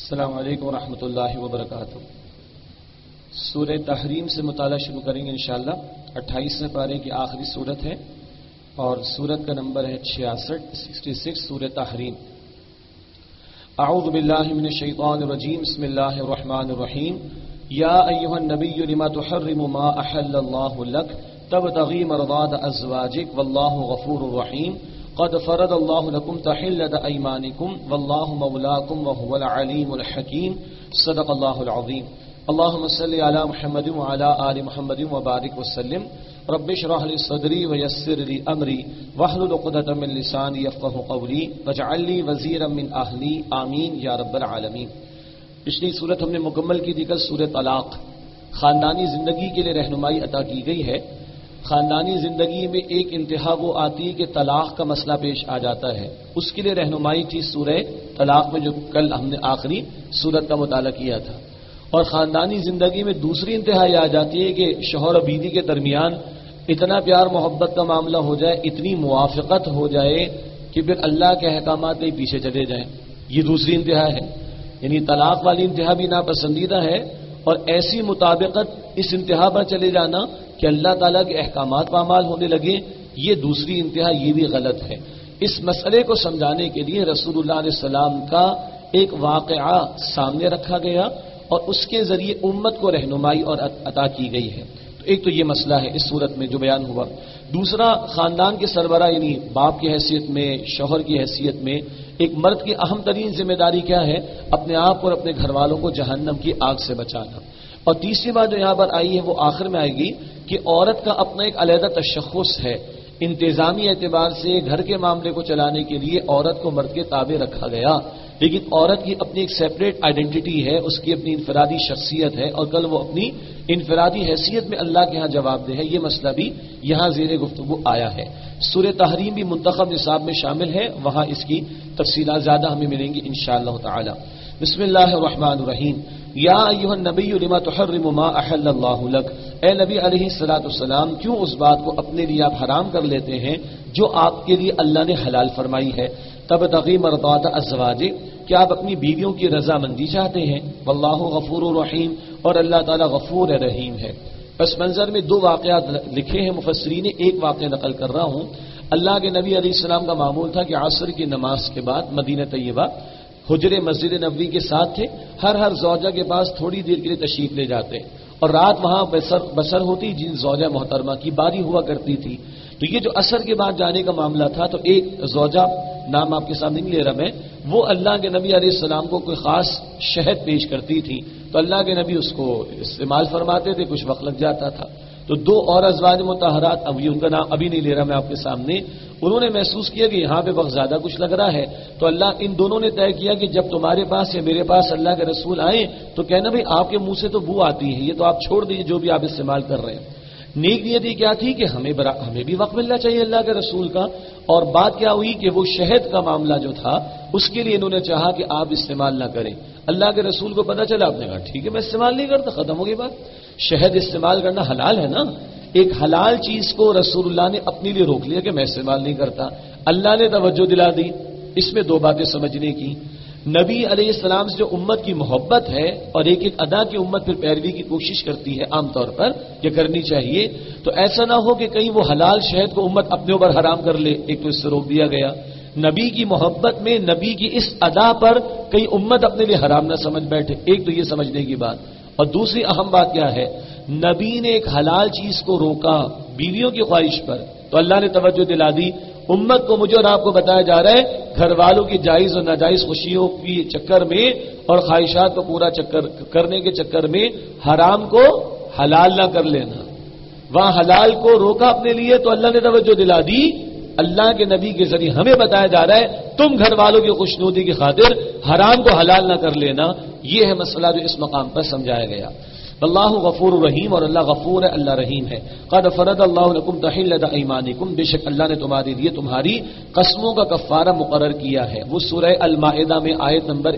السلام علیکم ورحمۃ اللہ وبرکاتہ۔ سورہ تحریم سے مطالعہ شروع کریں گے انشاءاللہ۔ 28ویں پارے کی آخری سورت ہے اور سورت کا نمبر ہے 66 سورہ تحریم۔ اعوذ باللہ من الشیطان الرجیم، بسم اللہ الرحمن الرحیم۔ یا ایھا النبی لما تحرم ما احل اللہ لک تبتغی مرضات ازواجک واللہ غفور رحیم۔ قد فرض اللہ لکم تحلۃ ایمانکم واللہ مولاکم وهو العلیم الحکیم۔ صدق اللہ العظیم۔ اللهم صل علی محمد وعلی آل محمد وبارک وسلم۔ رب اشرح لی صدری ویسر لی امری واحلل عقدۃ من لسانی یفقهوا قولی واجعل لی وزیرا من اہلی آمین یا رب العالمین۔ پچھلی صورت ہم نے مکمل کی تھی، کل سورہ طلاق خاندانی زندگی کے لیے رہنمائی عطا کی گئی ہے۔ خاندانی زندگی میں ایک انتہا وہ آتی ہے کہ طلاق کا مسئلہ پیش آ جاتا ہے، اس کے لیے رہنمائی تھی سورہ طلاق میں، جو کل ہم نے آخری سورت کا مطالعہ کیا تھا۔ اور خاندانی زندگی میں دوسری انتہا یہ آ جاتی ہے کہ شوہر و بیوی کے درمیان اتنا پیار محبت کا معاملہ ہو جائے، اتنی موافقت ہو جائے کہ پھر اللہ کے احکامات کے پیچھے چلے جائیں۔ یہ دوسری انتہا ہے، یعنی طلاق والی انتہا بھی ناپسندیدہ ہے، اور ایسی مطابقت اس انتہا پر چلے جانا کہ اللہ تعالیٰ کے احکامات پامال ہونے لگے، یہ دوسری انتہا، یہ بھی غلط ہے۔ اس مسئلے کو سمجھانے کے لیے رسول اللہ علیہ السلام کا ایک واقعہ سامنے رکھا گیا اور اس کے ذریعے امت کو رہنمائی اور عطا کی گئی ہے۔ تو ایک تو یہ مسئلہ ہے اس صورت میں جو بیان ہوا۔ دوسرا، خاندان کے سربراہ یعنی باپ کی حیثیت میں، شوہر کی حیثیت میں ایک مرد کی اہم ترین ذمہ داری کیا ہے؟ اپنے آپ اور اپنے گھر والوں کو جہنم کی آگ سے بچانا۔ اور تیسری بات جو یہاں پر آئی ہے وہ آخر میں آئے گی کہ عورت کا اپنا ایک علیحدہ تشخص ہے۔ انتظامی اعتبار سے گھر کے معاملے کو چلانے کے لیے عورت کو مرد کے تابع رکھا گیا، لیکن عورت کی اپنی ایک سیپریٹ آئیڈینٹی ہے، اس کی اپنی انفرادی شخصیت ہے، اور کل وہ اپنی انفرادی حیثیت میں اللہ کے ہاں جواب دہ ہے۔ یہ مسئلہ بھی یہاں زیر گفتگو آیا ہے۔ سورہ تحریم بھی منتخب نصاب میں شامل ہے، وہاں اس کی تفصیلات زیادہ ہمیں ملیں گی انشاءاللہ تعالی۔ بسم اللہ الرحمن الرحیم۔ یا ایھا النبی لما تحرم ما احل اللہ لک، اے نبی علیہ الصلوۃ والسلام کیوں اس بات کو اپنے لیے آپ حرام کر لیتے ہیں جو آپ کے لیے اللہ نے حلال فرمائی ہے۔ تبتغی مرضات ازواجک، کہ آپ اپنی بیویوں کی رضامندی چاہتے ہیں۔ واللہ غفور رحیم، اور اللہ تعالیٰ غفور رحیم ہے۔ پس منظر میں دو واقعات لکھے ہیں مفسرین نے، ایک واقعہ نقل کر رہا ہوں۔ اللہ کے نبی علیہ السلام کا معمول تھا کہ عصر کی نماز کے بعد مدینہ طیبہ حجر مسجد نبوی کے ساتھ تھے، ہر زوجہ کے پاس تھوڑی دیر کے لیے تشریف لے جاتے اور رات وہاں بسر ہوتی، جن زوجہ محترمہ کی باری ہوا کرتی تھی۔ تو یہ جو عصر کے بعد جانے کا معاملہ تھا، تو ایک زوجہ، نام آپ کے سامنے نہیں لے رہا میں، وہ اللہ کے نبی علیہ السلام کو کوئی خاص شہد پیش کرتی تھی، تو اللہ کے نبی اس کو استعمال فرماتے تھے، کچھ وقت لگ جاتا تھا۔ تو دو اور ازواج مطہرات، اب ان کا نام ابھی نہیں لے رہا میں آپ کے سامنے، انہوں نے محسوس کیا کہ یہاں پہ وقت زیادہ کچھ لگ رہا ہے، تو اللہ ان دونوں نے طے کیا کہ جب تمہارے پاس یا میرے پاس اللہ کے رسول آئیں تو کہنا بھائی آپ کے منہ سے تو بو آتی ہے، یہ تو آپ چھوڑ دیجیے جو بھی آپ استعمال کر رہے ہیں۔ نیک نیتی کیا تھی کہ ہمیں بھی وقت ملنا چاہیے اللہ کے رسول کا، اور بات کیا ہوئی کہ وہ شہد کا معاملہ جو تھا اس کے لیے انہوں نے چاہا کہ آپ استعمال نہ کریں۔ اللہ کے رسول کو پتہ چلا، آپ نے کہا ٹھیک ہے میں استعمال نہیں کرتا، ختم ہو گئی بات۔ شہد استعمال کرنا حلال ہے نا، ایک حلال چیز کو رسول اللہ نے اپنے لیے روک لیا کہ میں استعمال نہیں کرتا۔ اللہ نے توجہ دلا دی۔ اس میں دو باتیں سمجھنے کی، نبی علیہ السلام سے جو امت کی محبت ہے اور ایک ادا کی امت پھر پیروی کی کوشش کرتی ہے عام طور پر، یہ کرنی چاہیے، تو ایسا نہ ہو کہ کہیں وہ حلال شہد کو امت اپنے اوپر حرام کر لے، ایک تو اس سے روک دیا گیا۔ نبی کی محبت میں نبی کی اس ادا پر کہیں امت اپنے لیے حرام نہ سمجھ بیٹھے، ایک تو یہ سمجھنے کی بات۔ اور دوسری اہم بات کیا ہے، نبی نے ایک حلال چیز کو روکا بیویوں کی خواہش پر، تو اللہ نے توجہ دلا دی امت کو، مجھے اور آپ کو بتایا جا رہا ہے گھر والوں کی جائز اور ناجائز خوشیوں کے چکر میں اور خواہشات کو پورا چکر کرنے کے چکر میں حرام کو حلال نہ کر لینا۔ وہاں حلال کو روکا اپنے لیے تو اللہ نے توجہ دلا دی، اللہ کے نبی کے ذریعے ہمیں بتایا جا رہا ہے تم گھر والوں کی خوشنودی کی خاطر حرام کو حلال نہ کر لینا۔ یہ ہے مسئلہ جو اس مقام پر سمجھایا گیا۔ اللہ غفور رحیم، اور اللہ غفور ہے، اللہ رحیم ہے۔ قد فرض اللہ لکم تحلۃ ایمانکم، بے شک اللہ نے تمہارے لیے تمہاری قسموں کا کفارہ مقرر کیا ہے۔ وہ سورہ المائدہ میں آیت نمبر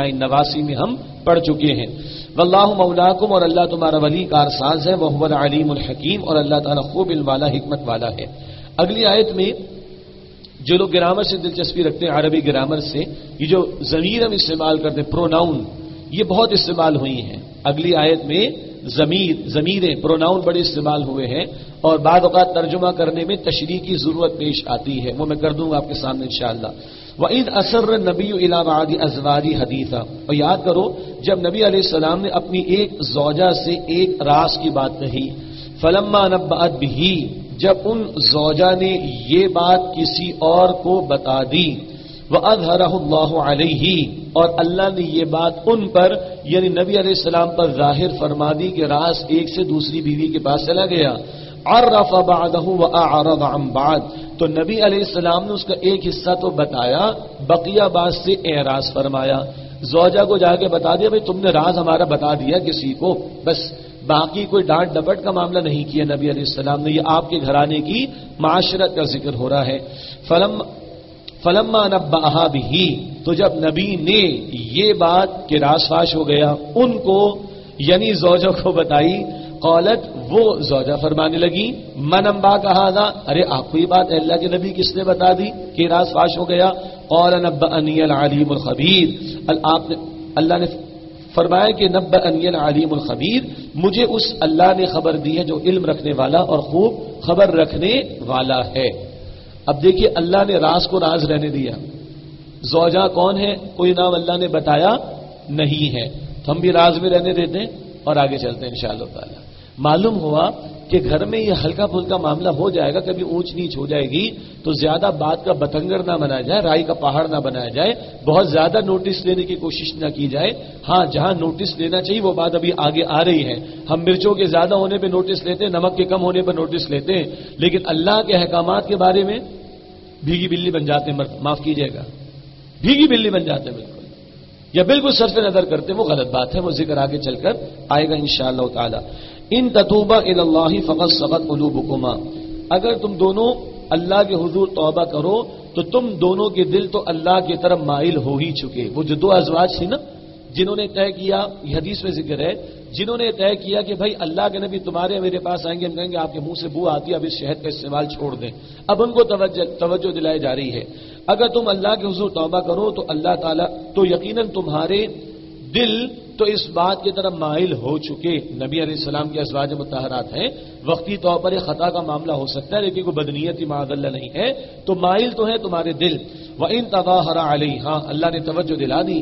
89 میں ہم پڑھ چکے ہیں۔ واللہ مولاکم، اور اللہ تمہارا ولی کارساز ہے، وہو العلیم الحکیم، اور اللہ تعالیٰ خوب علم والا حکمت والا ہے۔ اگلی آیت میں جو لوگ گرامر سے دلچسپی رکھتے ہیں، عربی گرامر سے، یہ جو ضمیر ہم استعمال کرتے ہیں پروناؤن، یہ بہت استعمال ہوئی ہیں. اگلی آیت میں ضمیریں پروناؤن بڑے استعمال ہوئے ہیں اور بعض اوقات ترجمہ کرنے میں تشریح کی ضرورت پیش آتی ہے، وہ میں کر دوں گا آپ کے سامنے انشاءاللہ. وَإِذْ أَسَرَّ النَّبِيُّ إِلَىٰ بَعْضِ أَزْوَاجِهِ حَدِيثًا، اور یاد کرو جب نبی علیہ السلام نے اپنی ایک زوجہ سے ایک راز کی بات کہی. فَلَمَّا نَبَّأَتْ بِهِ، جب ان زوجہ نے یہ بات کسی اور کو بتا دی. وَأَظْهَرَهُ اللَّهُ عَلَيْهِ، اور اللہ نے یہ بات ان پر یعنی نبی علیہ السلام پر ظاہر فرما دی کہ راز ایک سے دوسری بیوی کے پاس چلا گیا. عرف بعضه وأعرض عن بعض، تو نبی علیہ السلام نے اس کا ایک حصہ تو بتایا، بقیہ بعض سے اعراض فرمایا. زوجہ کو جا کے بتا دیا بھائی تم نے راز ہمارا بتا دیا کسی کو، بس باقی کوئی ڈانٹ ڈپٹ کا معاملہ نہیں کیا نبی علیہ السلام نے. یہ آپ کے گھرانے کی معاشرت کا ذکر ہو رہا ہے. فلما نبأها به، تو جب نبی نے یہ بات کہ راز فاش ہو گیا ان کو یعنی زوجہ کو بتائی. قالت، وہ زوجہ فرمانے لگی، من انباک ھذا، ارے آپ کو یہ بات اللہ کے نبی کس نے بتا دی کہ راز فاش ہو گیا. قال نبأنی العلیم الخبیر، اللہ نے فرمایا کہ نبأنی العلیم الخبیر، مجھے اس اللہ نے خبر دی ہے جو علم رکھنے والا اور خوب خبر رکھنے والا ہے. اب دیکھیے اللہ نے راز کو راز رہنے دیا. زوجہ کون ہے کوئی نام اللہ نے بتایا نہیں ہے، تو ہم بھی راز میں رہنے دیتے ہیں اور آگے چلتے ہیں انشاءاللہ تعالی. معلوم ہوا کہ گھر میں یہ ہلکا پھلکا معاملہ ہو جائے گا، کبھی اونچ نیچ ہو جائے گی تو زیادہ بات کا بتنگڑ نہ بنایا جائے، رائی کا پہاڑ نہ بنایا جائے، بہت زیادہ نوٹس لینے کی کوشش نہ کی جائے. ہاں جہاں نوٹس لینا چاہیے وہ بات ابھی آگے آ رہی ہے. ہم مرچوں کے زیادہ ہونے پہ نوٹس لیتے ہیں، نمک کے کم ہونے پر نوٹس لیتے ہیں، لیکن اللہ کے احکامات کے بارے میں بھیگی بلی بن جاتے ہیں. معاف کیجیے گا، بھیگی بلی بن جاتے ہیں بالکل، یا بالکل صرف نظر کرتے ہیں، وہ غلط بات ہے. وہ ذکر آگے چل کر آئے گا انشاءاللہ تعالی. ان تتوبا الی اللہ فقد صغت قلوبکما، اگر تم دونوں اللہ کے حضور توبہ کرو تو تم دونوں کے دل تو اللہ کی طرف مائل ہو ہی چکے. وہ جو دو ازواج تھی نا جنہوں نے طے کیا، یہ حدیث میں ذکر ہے، جنہوں نے طے کیا کہ بھائی اللہ کے نبی تمہارے میرے پاس آئیں گے، ہم کہیں گے آپ کے منہ سے بو آتی ہے، اب اس شہد کا استعمال چھوڑ دیں. اب ان کو توجہ دلائی جا رہی ہے. اگر تم اللہ کے حضور توبہ کرو تو اللہ تعالیٰ تو یقیناً تمہارے دل تو اس بات کی طرف مائل ہو چکے. نبی علیہ السلام کے ازواج مطہرات ہیں، وقتی طور پر ایک خطا کا معاملہ ہو سکتا ہے لیکن کوئی بدنیتی معاذ اللہ نہیں ہے، تو مائل تو ہے تمہارے دل. وَإِن تَظَاهَرَ عَلَيْهَا، اللہ نے توجہ دلا دی.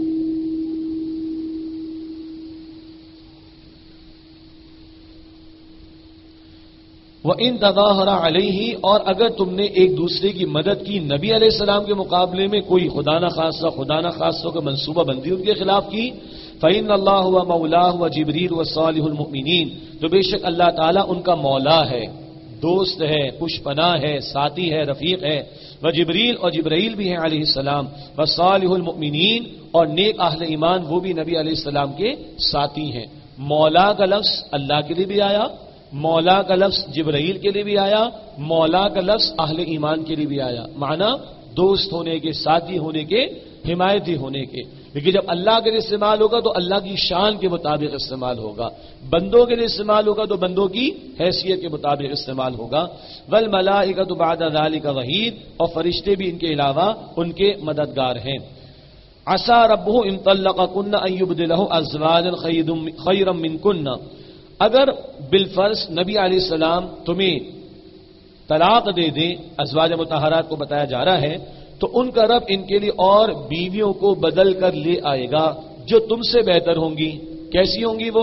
وَإِن تَظَاهَرَ عَلَيْهِ، اور اگر تم نے ایک دوسرے کی مدد کی نبی علیہ السلام کے مقابلے میں، کوئی خدا نہ خاصہ کا منصوبہ بندی ان کے خلاف کی، فَإِنَّ اللَّهَ وَمَوْلَاهُ وَجِبْرِيلُ وَصَالِحُ الْمُؤْمِنِينَ، تو بے شک اللہ تعالیٰ ان کا مولا ہے، دوست ہے، پش پناہ ہے، ساتھی ہے، رفیق ہے. وجبریل، اور جبرائیل بھی ہیں علیہ السلام. وصالح المؤمنین، اور نیک اہل ایمان وہ بھی نبی علیہ السلام کے ساتھی ہیں. مولا کا لفظ اللہ کے لیے بھی آیا، مولا کا لفظ جبرائیل کے لیے بھی آیا، مولا کا لفظ اہل ایمان کے لیے بھی آیا. معنی دوست ہونے کے، ساتھی ہونے کے، حمایتی ہونے کے. لیکن جب اللہ کے لیے استعمال ہوگا تو اللہ کی شان کے مطابق استعمال ہوگا، بندوں کے لیے استعمال ہوگا تو بندوں کی حیثیت کے مطابق استعمال ہوگا. والملائکۃ بعد ذلک ظہیر، اور فرشتے بھی ان کے علاوہ ان کے مددگار ہیں. عسى ربه ان طلقكن ان يبدله ازواجا خيرا منكن، اگر بالفرض نبی علیہ السلام تمہیں طلاق دے دیں، ازواج مطہرات کو بتایا جا رہا ہے، تو ان کا رب ان کے لیے اور بیویوں کو بدل کر لے آئے گا جو تم سے بہتر ہوں گی. کیسی ہوں گی وہ؟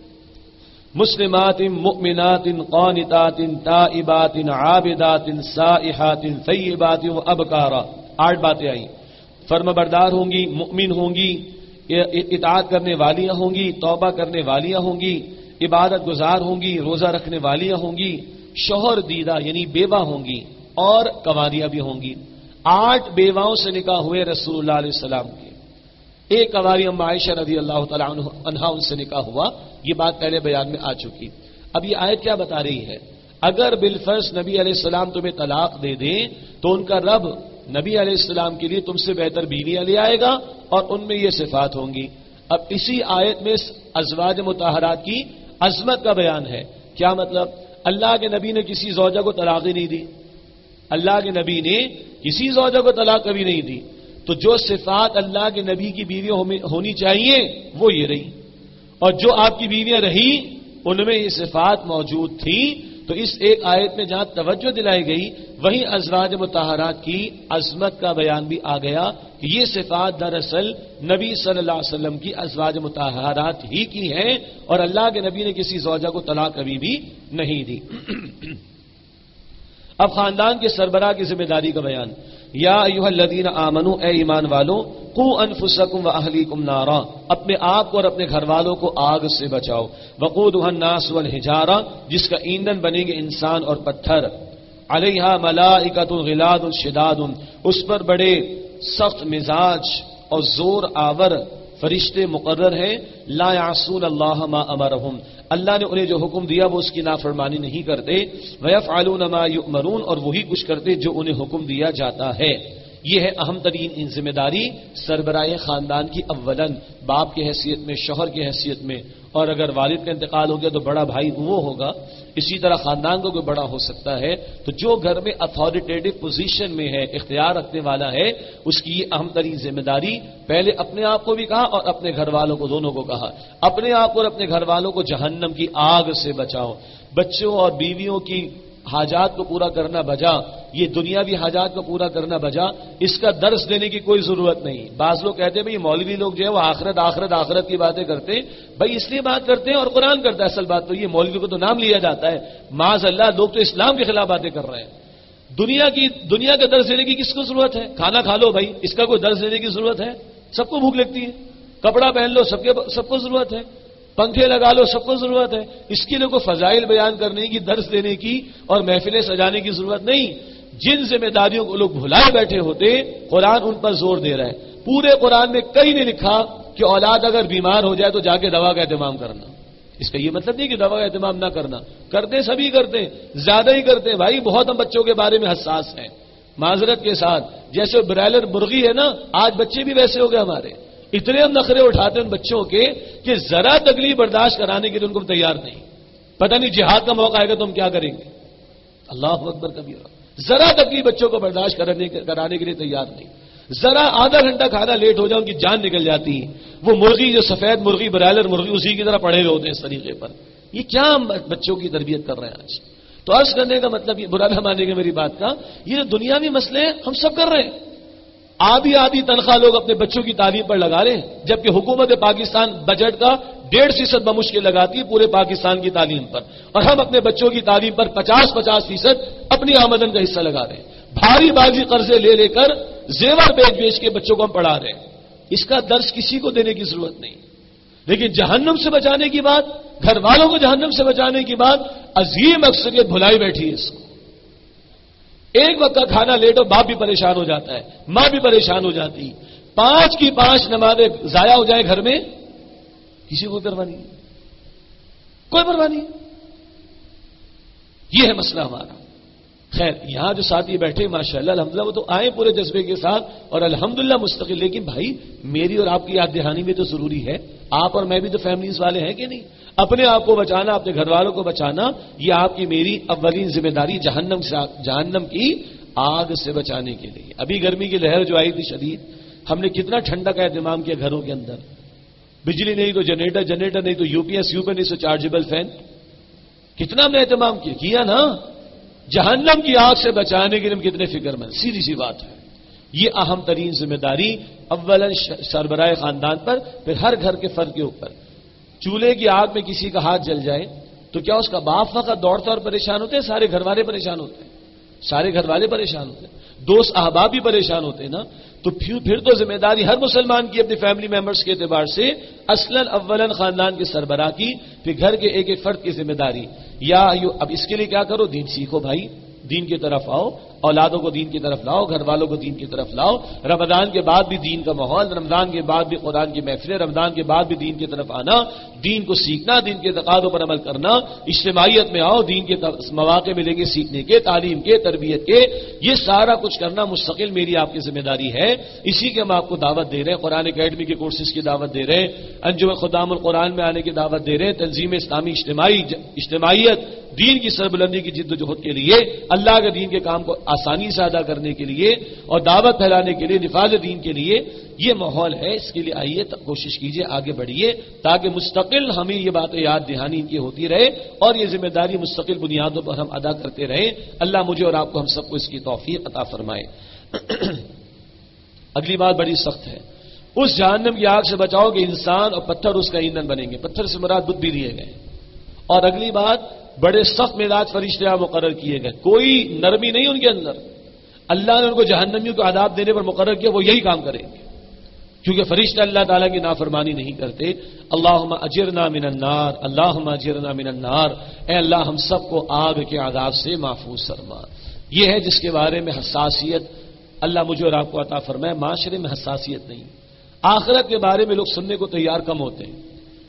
مسلمات مؤمنات قانتات تائبات عابدات سائحات ثیبات وابکارا. 8 باتیں آئیں. فرما بردار ہوں گی، مؤمن ہوں گی، اطاعت کرنے والیاں ہوں گی، توبہ کرنے والیاں ہوں گی، عبادت گزار ہوں گی، روزہ رکھنے والیاں ہوں گی، شوہر دیدہ یعنی بیوہ ہوں گی، اور کنواریاں بھی ہوں گی. 8 بیواؤں سے نکاح ہوئے رسول اللہ علیہ السلام کے. ایک کنواری ام عائشہ رضی اللہ تعالی عنہا ان سے نکاح ہوا. یہ بات پہلے بیان میں آ چکی. اب یہ آیت کیا بتا رہی ہے؟ اگر بالفرض نبی علیہ السلام تمہیں طلاق دے دیں تو ان کا رب نبی علیہ السلام کے لیے تم سے بہتر بیویاں لے آئے گا اور ان میں یہ صفات ہوں گی. اب اسی آیت میں ازواج مطہرات کی عظمت کا بیان ہے. کیا مطلب؟ اللہ کے نبی نے کسی زوجہ کو طلاق ہی نہیں دی. اللہ کے نبی نے کسی زوجہ کو طلاق کبھی نہیں دی. تو جو صفات اللہ کے نبی کی بیویاں ہونی چاہیے وہ یہ رہی، اور جو آپ کی بیویاں رہی ان میں یہ صفات موجود تھی. تو اس ایک آیت میں جہاں توجہ دلائی گئی وہیں ازواج مطہرات کی عظمت کا بیان بھی آ گیا کہ یہ صفات دراصل نبی صلی اللہ علیہ وسلم کی ازواج مطہرات ہی کی ہیں، اور اللہ کے نبی نے کسی زوجہ کو طلاق کبھی بھی نہیں دی. اب خاندان کے سربراہ کی ذمہ داری کا بیان. یا ایھا الذین آمنوا، اے ایمان والو، قوا انفسکم واہلیکم نارا، اپنے آپ کو اور اپنے گھر والوں کو آگ سے بچاؤ. وقودھا الناس والحجارہ، جس کا ایندھن بنیں گے انسان اور پتھر. علیہا ملائکۃ غلاظ شداد، اس پر بڑے سخت مزاج اور زور آور فرشتے مقرر ہیں. لا یعصون اللہ ما امرہم، اللہ نے انہیں جو حکم دیا وہ اس کی نافرمانی نہیں کرتے. ویفعلون ما یؤمرون، اور وہی کچھ کرتے جو انہیں حکم دیا جاتا ہے. یہ ہے اہم ترین ذمہ داری سربراہ خاندان کی، اولاً باپ کی حیثیت میں، شوہر کی حیثیت میں، اور اگر والد کا انتقال ہو گیا تو بڑا بھائی وہ ہوگا. اسی طرح خاندان کو کوئی بڑا ہو سکتا ہے. تو جو گھر میں اتھارٹیٹو پوزیشن میں ہے، اختیار رکھنے والا ہے، اس کی یہ اہم ترین ذمہ داری. پہلے اپنے آپ کو بھی کہا اور اپنے گھر والوں کو، دونوں کو کہا. اپنے آپ کو اور اپنے گھر والوں کو جہنم کی آگ سے بچاؤ. بچوں اور بیویوں کی حاجات کو پورا کرنا بجا، یہ دنیاوی حاجات کو پورا کرنا بجا، اس کا درس دینے کی کوئی ضرورت نہیں. بعض لوگ کہتے ہیں بھئی مولوی لوگ جو ہے وہ آخرت آخرت آخرت کی باتیں کرتے ہیں. بھئی اس لیے بات کرتے ہیں اور قرآن کرتا ہے. اصل بات تو یہ مولوی کو تو نام لیا جاتا ہے، معاذ اللہ لوگ تو اسلام کے خلاف باتیں کر رہے ہیں. دنیا کا درس دینے کی کس کو ضرورت ہے؟ کھانا کھا لو بھائی، اس کا کوئی درس دینے کی ضرورت ہے؟ سب کو بھوک لگتی ہے. کپڑا پہن لو، سب کو ضرورت ہے. پنکھے لگا لو، سب کو ضرورت ہے. اس کے لیے کوئی فضائل بیان کرنے کی، درس دینے کی اور محفلیں سجانے کی ضرورت نہیں. جن ذمہ داریوں کو لوگ بھلائے بیٹھے ہوتے قرآن ان پر زور دے رہا ہے. پورے قرآن میں کہیں نہیں لکھا کہ اولاد اگر بیمار ہو جائے تو جا کے دوا کا اہتمام کرنا. اس کا یہ مطلب نہیں کہ دوا کا اہتمام نہ کرنا، کرتے سبھی کرتے ہیں، زیادہ ہی کرتے ہیں. بھائی بہت ہم بچوں کے بارے میں حساس ہیں، معذرت کے ساتھ. جیسے برائلر مرغی ہے نا، آج بچے بھی ویسے ہو گئے ہمارے. اتنے ہم نخرے اٹھاتے ہیں ان بچوں کے کہ ذرا تکلیف برداشت کرانے کے لیے ان کو تیار نہیں. پتہ نہیں جہاد کا موقع آئے گا تو ہم کیا کریں گے. اللہ اکبر کبیرہ. ذرا تکلیف بچوں کو برداشت کرانے کے لیے تیار نہیں. ذرا آدھا گھنٹہ کھانا لیٹ ہو جائے ان کی جان نکل جاتی ہے. وہ مرغی جو سفید مرغی برائلر مرغی اسی کی طرح پڑے ہوئے ہوتے ہیں اس طریقے پر. یہ کیا ہم بچوں کی تربیت کر رہے ہیں آج؟ تو عرض کرنے کا مطلب یہ، برا نہ مانیں گے میری بات کا، یہ جو دنیاوی مسئلے ہیں ہم سب کر رہے ہیں. آدھی تنخواہ لوگ اپنے بچوں کی تعلیم پر لگا رہے ہیں، جبکہ حکومت پاکستان بجٹ کا 1.5% بمشکل لگاتی ہے پورے پاکستان کی تعلیم پر، اور ہم اپنے بچوں کی تعلیم پر 50% اپنی آمدن کا حصہ لگا رہے ہیں. بھاری بھاری قرضے لے کر زیور بیچ کے بچوں کو ہم پڑھا رہے ہیں. اس کا درس کسی کو دینے کی ضرورت نہیں. لیکن جہنم سے بچانے کی بات، گھر والوں کو جہنم سے بچانے کی بات، عظیم اکثریت بھلائی بیٹھی ہے اس کو. ایک وقت کا کھانا لیٹ ہو باپ بھی پریشان ہو جاتا ہے، ماں بھی پریشان ہو جاتی. 5 کی 5 نمازیں ضائع ہو جائے گھر میں، کسی کو پرواہ نہیں، کوئی پرواہ نہیں. یہ ہے مسئلہ ہمارا. خیر یہاں جو ساتھی بیٹھے ماشاءاللہ الحمدللہ وہ تو آئے پورے جذبے کے ساتھ اور الحمدللہ مستقل. لیکن بھائی میری اور آپ کی یاد دہانی میں تو ضروری ہے. آپ اور میں بھی تو فیملیز والے ہیں کہ نہیں؟ اپنے آپ کو بچانا، اپنے گھر والوں کو بچانا، یہ آپ کی میری اولین ذمہ داری جہنم کی آگ سے بچانے کے لیے. ابھی گرمی کی لہر جو آئی تھی شدید، ہم نے کتنا ٹھنڈا کا اہتمام کیا گھروں کے اندر. بجلی نہیں تو جنریٹر نہیں تو یو پی ایس نہیں تو چارجبل فین. کتنا ہم نے اہتمام کیا نا. جہنم کی آگ سے بچانے کے لیے ہم کتنے فکر مند. سیدھی سی بات ہے. یہ اہم ترین ذمہ داری اولا سربراہ خاندان پر، پھر ہر گھر کے فرد کے اوپر. چولہے کی آگ میں کسی کا ہاتھ جل جائے تو کیا اس کا باپ فقط دوڑتا اور پریشان ہوتے ہیں؟ سارے گھر والے پریشان ہوتے ہیں. سارے گھر والے پریشان ہوتے ہیں، دوست احباب بھی پریشان ہوتے ہیں نا. تو پھر تو ذمہ داری ہر مسلمان کی اپنے فیملی ممبرز کے اعتبار سے اصلاً اولن خاندان کے سربراہ کی، پھر گھر کے ایک ایک فرد کی ذمہ داری. اب اس کے لیے کیا کرو؟ دین سیکھو بھائی، دین کی طرف آؤ، اولادوں کو دین کی طرف لاؤ، گھر والوں کو دین کی طرف لاؤ. رمضان کے بعد بھی دین کا ماحول، رمضان کے بعد بھی قرآن کی محفلیں، رمضان کے بعد بھی دین کی طرف آنا، دین کو سیکھنا، دین کے تقاضوں پر عمل کرنا. اجتماعیت میں آؤ، دین کے مواقع ملیں گے سیکھنے کے، تعلیم کے، تربیت کے. یہ سارا کچھ کرنا مستقل میری آپ کی ذمہ داری ہے. اسی کے ہم آپ کو دعوت دے رہے ہیں. قرآن اکیڈمی کے کورسز کی دعوت دے رہے ہیں، انجمن خدام القرآن میں آنے کی دعوت دے رہے ہیں، تنظیم اسلامی اجتماعیت دین کی سربلندی کی جد و جہد کے لیے، اللہ کے دین کے کام کو آسانی سے ادا کرنے کے لیے اور دعوت پھیلانے کے لیے، نفاذ دین کے لیے یہ ماحول ہے. اس کے لیے آئیے کوشش کیجیے، آگے بڑھیے، تاکہ مستقل ہمیں یہ باتیں یاد دہانی ان کی ہوتی رہے اور یہ ذمہ داری مستقل بنیادوں پر ہم ادا کرتے رہیں. اللہ مجھے اور آپ کو، ہم سب کو اس کی توفیق عطا فرمائے. اگلی بات بڑی سخت ہے. اس جہنم کی آگ سے بچاؤ کہ انسان اور پتھر اس کا ایندھن بنیں گے. پتھر سے مراد بت بھی دیے گئے. اور اگلی بات، بڑے سخت مزاج فرشتے آپ مقرر کیے گئے، کوئی نرمی نہیں ان کے اندر. اللہ نے ان کو جہنمیوں کو عذاب دینے پر مقرر کیا، وہ یہی کام کریں گے کیونکہ فرشتے اللہ تعالیٰ کی نافرمانی نہیں کرتے. اللہم اجرنا من النار، اللہم اجرنا من النار. اے اللہ ہم سب کو آگ کے عذاب سے محفوظ فرما. یہ ہے جس کے بارے میں حساسیت اللہ مجھے اور آپ کو عطا فرمائے. معاشرے میں حساسیت نہیں. آخرت کے بارے میں لوگ سننے کو تیار کم ہوتے ہیں.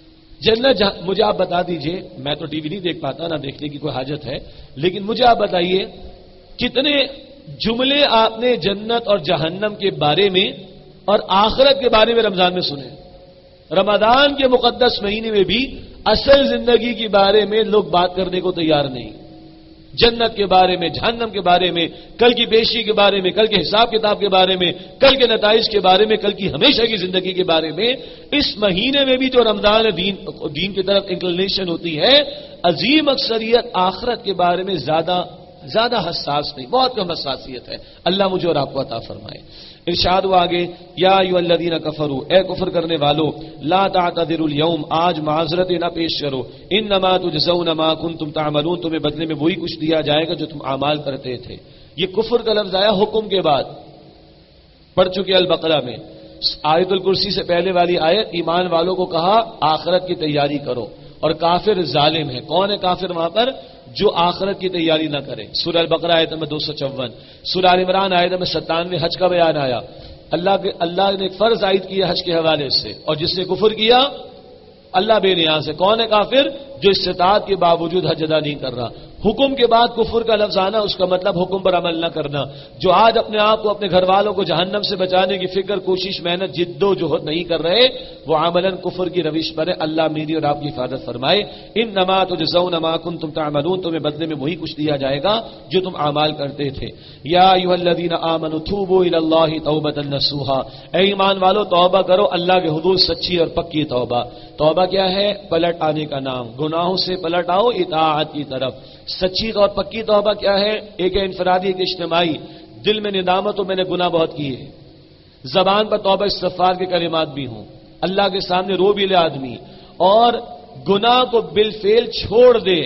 جنت مجھے آپ بتا دیجئے، میں تو ٹی وی نہیں دیکھ پاتا، نہ دیکھنے کی کوئی حاجت ہے، لیکن مجھے آپ بتائیے کتنے جملے آپ نے جنت اور جہنم کے بارے میں اور آخرت کے بارے میں رمضان میں سنے. رمضان کے مقدس مہینے میں بھی اصل زندگی کے بارے میں لوگ بات کرنے کو تیار نہیں. جنت کے بارے میں، جہنم کے بارے میں، کل کی پیشی کے بارے میں، کل کے حساب کتاب کے بارے میں، کل کے نتائج کے بارے میں، کل کی ہمیشہ کی زندگی کے بارے میں. اس مہینے میں بھی جو رمضان دین کی طرف انکلینیشن ہوتی ہے، عظیم اکثریت آخرت کے بارے میں زیادہ حساس نہیں، بہت کم حساسیت ہے. اللہ مجھے اور آپ کو عطا فرمائے. ارشاد ہوا آگے، یا ایھا الذین کفروا، اے کفر کرنے والو، لا تعتذروا اليوم، آج معذرت نہ پیش کرو. انما تجزون ما کنتم تعملون، تمہیں بدلے میں وہی کچھ دیا جائے گا جو تم اعمال کرتے تھے. یہ کفر کا لفظ آیا حکم کے بعد، پڑھ چکے البقرہ میں. آیت الکرسی سے پہلے والی آیت ایمان والوں کو کہا آخرت کی تیاری کرو، اور کافر ظالم ہے. کون ہے کافر وہاں پر؟ جو آخرت کی تیاری نہ کرے. سورہ البقرہ آیت نمبر 254. سورہ آل عمران آیت نمبر 97 حج کا بیان آیا. اللہ نے ایک فرض عائد کیا حج کے حوالے سے، اور جس نے کفر کیا اللہ بے نیاز ہے. کون ہے کافر؟ جو استطاعت کے باوجود حج ادا نہیں کر رہا. حکم کے بعد کفر کا لفظ آنا، اس کا مطلب حکم پر عمل نہ کرنا. جو آج اپنے آپ کو، اپنے گھر والوں کو جہنم سے بچانے کی فکر، کوشش، محنت، جد و جہد نہیں کر رہے، وہ عملاً کفر کی روش پر ہے. اللہ میری اور آپ کی حفاظت فرمائے. انما تجزون ما کنتم تعملون، تمہیں بدلے میں وہی کچھ دیا جائے گا جو تم اعمال کرتے تھے. یا ایھا الذین آمنوا توبوا الی اللہ توبۃ نصوحا، اے ایمان والو توبہ کرو اللہ کے حضور سچی اور پکی توبہ. توبہ کیا ہے؟ پلٹ آنے کا نام. گناہوں سے پلٹ آؤ اطاعت کی طرف. سچی اور پکی توبہ کیا ہے؟ ایک ہے انفرادی، ایک اجتماعی. دل میں ندامت ہو میں نے گناہ بہت کیے، زبان پر توبہ استغفار کے کلمات بھی ہوں، اللہ کے سامنے رو بھی لے آدمی، اور گناہ کو بالفعل چھوڑ دے.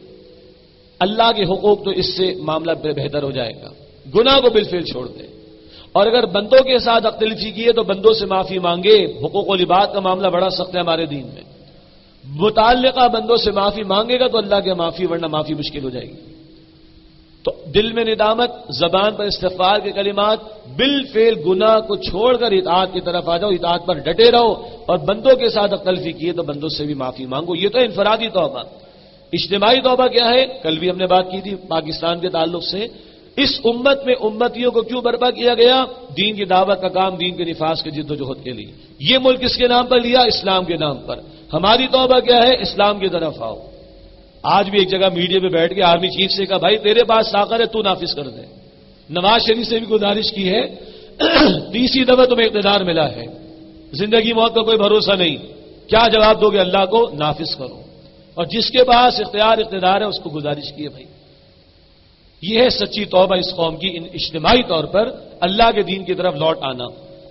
اللہ کے حقوق تو اس سے معاملہ بہتر ہو جائے گا. گناہ کو بالفعل چھوڑ دے. اور اگر بندوں کے ساتھ حق تلفی کی ہے تو بندوں سے معافی مانگے. حقوق و لباد کا معاملہ بڑا سخت ہے ہمارے دین میں. متعلقہ بندوں سے معافی مانگے گا تو اللہ کے معافی، ورنہ معافی مشکل ہو جائے گی. تو دل میں ندامت، زبان پر استغفار کے کلمات، بالفعل گناہ کو چھوڑ کر اطاعت کی طرف آ جاؤ، اطاعت پر ڈٹے رہو، اور بندوں کے ساتھ حق تلفی کیے تو بندوں سے بھی معافی مانگو. یہ تو انفرادی توبہ. اجتماعی توبہ کیا ہے؟ کل بھی ہم نے بات کی تھی پاکستان کے تعلق سے. اس امت میں امتیوں کو کیوں برپا کیا گیا؟ دین کی دعوت کا کام، دین کے نفاذ کے جد و جہد کے لیے. یہ ملک کس کے نام پر لیا؟ اسلام کے نام پر. ہماری توبہ کیا ہے؟ اسلام کی طرف آؤ. آج بھی ایک جگہ میڈیا پہ بیٹھ کے آرمی چیف سے کہا بھائی تیرے پاس طاقت ہے تو نافذ کر دے. نواز شریف سے بھی گزارش کی ہے، تیسری دفعہ تمہیں اقتدار ملا ہے، زندگی موت کا کوئی بھروسہ نہیں، کیا جواب دو گے اللہ کو؟ نافذ کرو. اور جس کے پاس اقتدار ہے اس کو گزارش کی ہے بھائی. یہ ہے سچی توبہ اس قوم کی، اجتماعی طور پر اللہ کے دین کی طرف لوٹ آنا.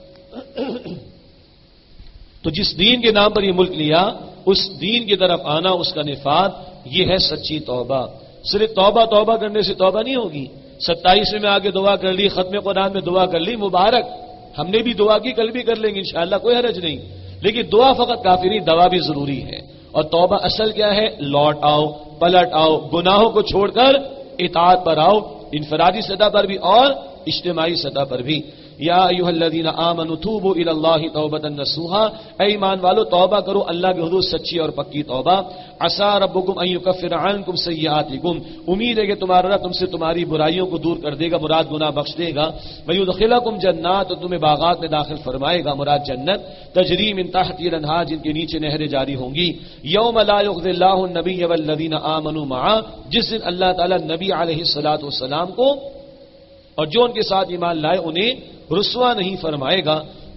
تو جس دین کے نام پر یہ ملک لیا، اس دین کی طرف آنا، اس کا نفاذ، یہ ہے سچی توبہ. صرف توبہ کرنے سے توبہ نہیں ہوگی. 27 میں آگے دعا کر لی، ختم قرآن میں دعا کر لی، مبارک. ہم نے بھی دعا کی، کل بھی کر لیں گے انشاءاللہ، کوئی حرج نہیں. لیکن دعا فقط کافی نہیں، دعا بھی ضروری ہے. اور توبہ اصل کیا ہے؟ لوٹ آؤ، پلٹ آؤ، گناہوں کو چھوڑ کر اطاعت پر آؤ، انفرادی سطح پر بھی اور اجتماعی سطح پر بھی. یا ایھا الذین آمنوا توبوا الی اللہ توبۃ نصوحا، اے ایمان والو توبہ کرو اللہ کے حضور سچی اور پکی توبہ. عسى ربکم ان یکفر عنکم سیئاتکم، امید ہے کہ تمہارا رب تم سے تمہاری برائیوں کو دور کر دے گا، مراد گناہ بخش دے گا. ویدخلکم جنات، تو تمہیں باغات میں داخل فرمائے گا، مراد جنت. تجری من تحتها الانہار، جن کے نیچے نہریں جاری ہوں گی. یوم لا یخزی اللہ النبی والذین آمنوا معه، جس دن اللہ تعالی نبی علیہ الصلوۃ والسلام کو اور جو ان کے ساتھ ایمان لائے انہیں رسوا نہیں فرمائے گا.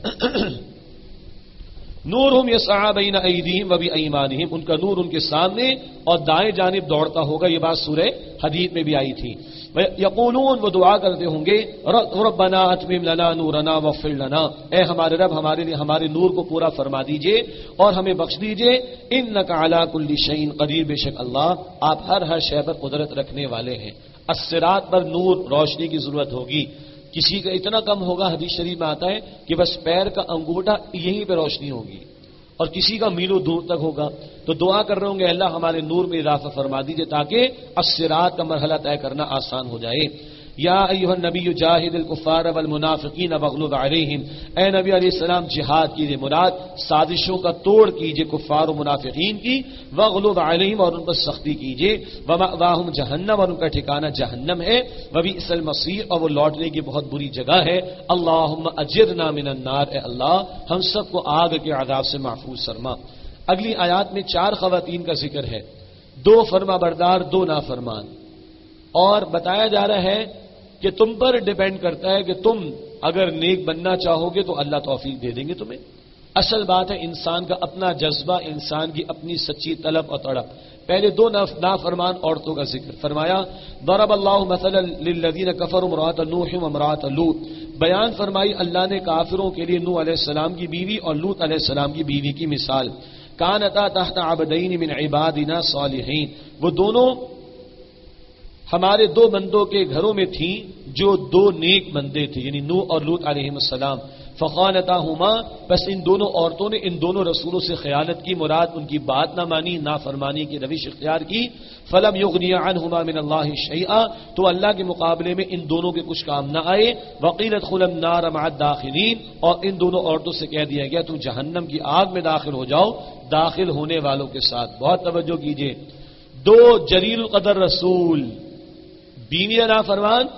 نورہم یسعی بین ایدیہم وبایمانہم، ان کا نور ان کے سامنے اور دائیں جانب دوڑتا ہوگا. یہ بات سورہ حدید میں بھی آئی تھی. یقولون، وہ دعا کرتے ہوں گے، ربنا اتمم لنا نورنا واغفر لنا، اے ہمارے رب ہمارے لیے ہمارے نور کو پورا فرما دیجئے اور ہمیں بخش دیجئے. انک علی کل شیء قدیر، بے شک اللہ آپ ہر شے پر قدرت رکھنے والے ہیں. الصراط پر نور روشنی کی ضرورت ہوگی. کسی کا اتنا کم ہوگا، حدیث شریف میں آتا ہے کہ بس پیر کا انگوٹھا یہیں پہ روشنی ہوگی، اور کسی کا میلوں دور تک ہوگا. تو دعا کر رہے ہوں گے اللہ ہمارے نور میں اضافہ فرما دیجئے تاکہ الصراط کا مرحلہ طے کرنا آسان ہو جائے. یا ایھا النبی جاہد الکفار والمنافقین واغلظ علیہم، اے نبی علیہ السلام جہاد کیجیے، مراد سازشوں کا توڑ کیجیے کفار و منافقین کی. واغلظ علیہم، اور ان پر سختی کیجیے. ومأواہم جہنم، اور ان کا ٹھکانہ جہنم ہے. وبئس المصیر، اور وہ لوٹنے کی بہت بری جگہ ہے. اللہم اجرنا من النار، اے اللہ ہم سب کو آگ کے عذاب سے محفوظ فرما. اگلی آیات میں 4 خواتین کا ذکر ہے، 2 فرما بردار 2 نافرمان، اور بتایا جا رہا ہے کہ تم پر ڈیپینڈ کرتا ہے کہ تم اگر نیک بننا چاہو گے تو اللہ توفیق دے دیں گے تمہیں. اصل بات ہے انسان کا اپنا جذبہ، انسان کی اپنی سچی طلب اور تڑپ. پہلے 2 نافرمان عورتوں کا ذکر فرمایا. ضرب اللہ مثلا للذین کفروا امرأۃ نوح وامرأۃ لوط، بیان فرمائی اللہ نے کافروں کے لیے نوح علیہ السلام کی بیوی اور لوط علیہ السلام کی بیوی کی مثال. کانتا تحت عبدین من عبادنا صالحین، وہ دونوں ہمارے 2 بندوں کے گھروں میں تھیں جو 2 نیک بندے تھے، یعنی نوح اور لوط علیہ السلام. فخانتاہما، بس ان دونوں عورتوں نے ان دونوں رسولوں سے خیانت کی، مراد ان کی بات نہ مانی، نافرمانی کی روش اختیار کی. فلم یغنیا عنہما من اللہ شیئا، تو اللہ کے مقابلے میں ان دونوں کے کچھ کام نہ آئے. وقیل ادخلا النار مع الداخلین، اور ان دونوں عورتوں سے کہہ دیا گیا تم جہنم کی آگ میں داخل ہو جاؤ داخل ہونے والوں کے ساتھ. بہت توجہ کیجئے، 2 جلیل القدر رسول، بیوی نافرمان،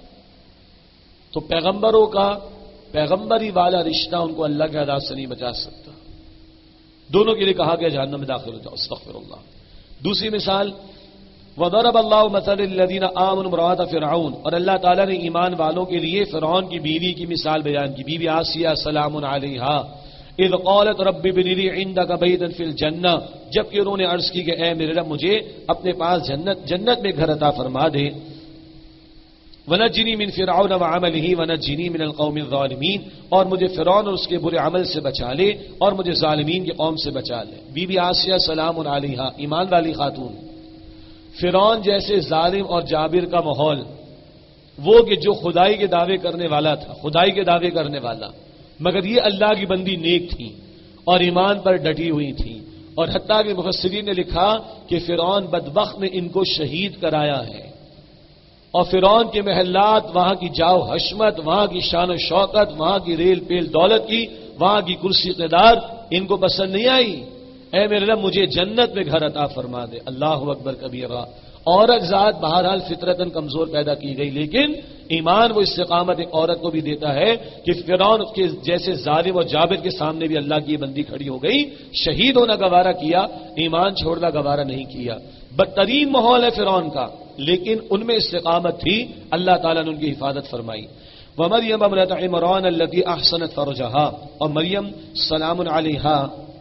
تو پیغمبروں کا پیغمبری والا رشتہ ان کو اللہ کے عذاب سے نہیں بچا سکتا. دونوں کے لیے کہا گیا جہنم میں داخل ہو جاؤ، استغفر اللہ. دوسری مثال، وضرب اللہ مثل الذین آمنوا امرأۃ فرعون، اور اللہ تعالیٰ نے ایمان والوں کے لیے فرعون کی بیوی کی مثال بیان کی. بیوی آسیہ سلام علیہا اذ قالت رب ابن لی عندک بیتا فی الجنہ، جبکہ انہوں نے عرض کی کہ اے میرے رب مجھے اپنے پاس جنت میں گھر عطا فرما دے. ونجنی من فرعون وعملہ ونجنی من القوم الظالمین، اور مجھے فرعون اور اس کے برے عمل سے بچا لے اور مجھے ظالمین کی قوم سے بچا لے. بی بی آسیہ سلام علیہا، ایمان والی خاتون. فرعون جیسے ظالم اور جابر کا ماحول، وہ کہ جو خدائی کے دعوے کرنے والا تھا، خدائی کے دعوے کرنے والا، مگر یہ اللہ کی بندی نیک تھی اور ایمان پر ڈٹی ہوئی تھی. اور حتیٰ کہ مفسرین نے لکھا کہ فرعون بدبخت نے ان کو شہید کرایا ہے، اور فرعون کے محلات، وہاں کی جاؤ حشمت، وہاں کی شان و شوکت، وہاں کی ریل پیل دولت کی، وہاں کی کرسی اقتدار ان کو پسند نہیں آئی. اے میرے رب مجھے جنت میں گھر عطا فرما دے. اللہ اکبر کبیرہ. عورت ذات بہرحال فطرتاً کمزور پیدا کی گئی، لیکن ایمان وہ استقامت ایک عورت کو بھی دیتا ہے کہ فرعون کے جیسے ظالم اور جابر کے سامنے بھی اللہ کی بندی کھڑی ہو گئی، شہید ہونا گوارا کیا، ایمان چھوڑنا گوارا نہیں کیا. بدترین ماحول ہے فرعون کا، لیکن ان میں استقامت تھی، اللہ تعالیٰ نے ان کی حفاظت فرمائی. ومریم ابنۃ عمران التی احسنت فرجہا، اور مریم سلام علیہا،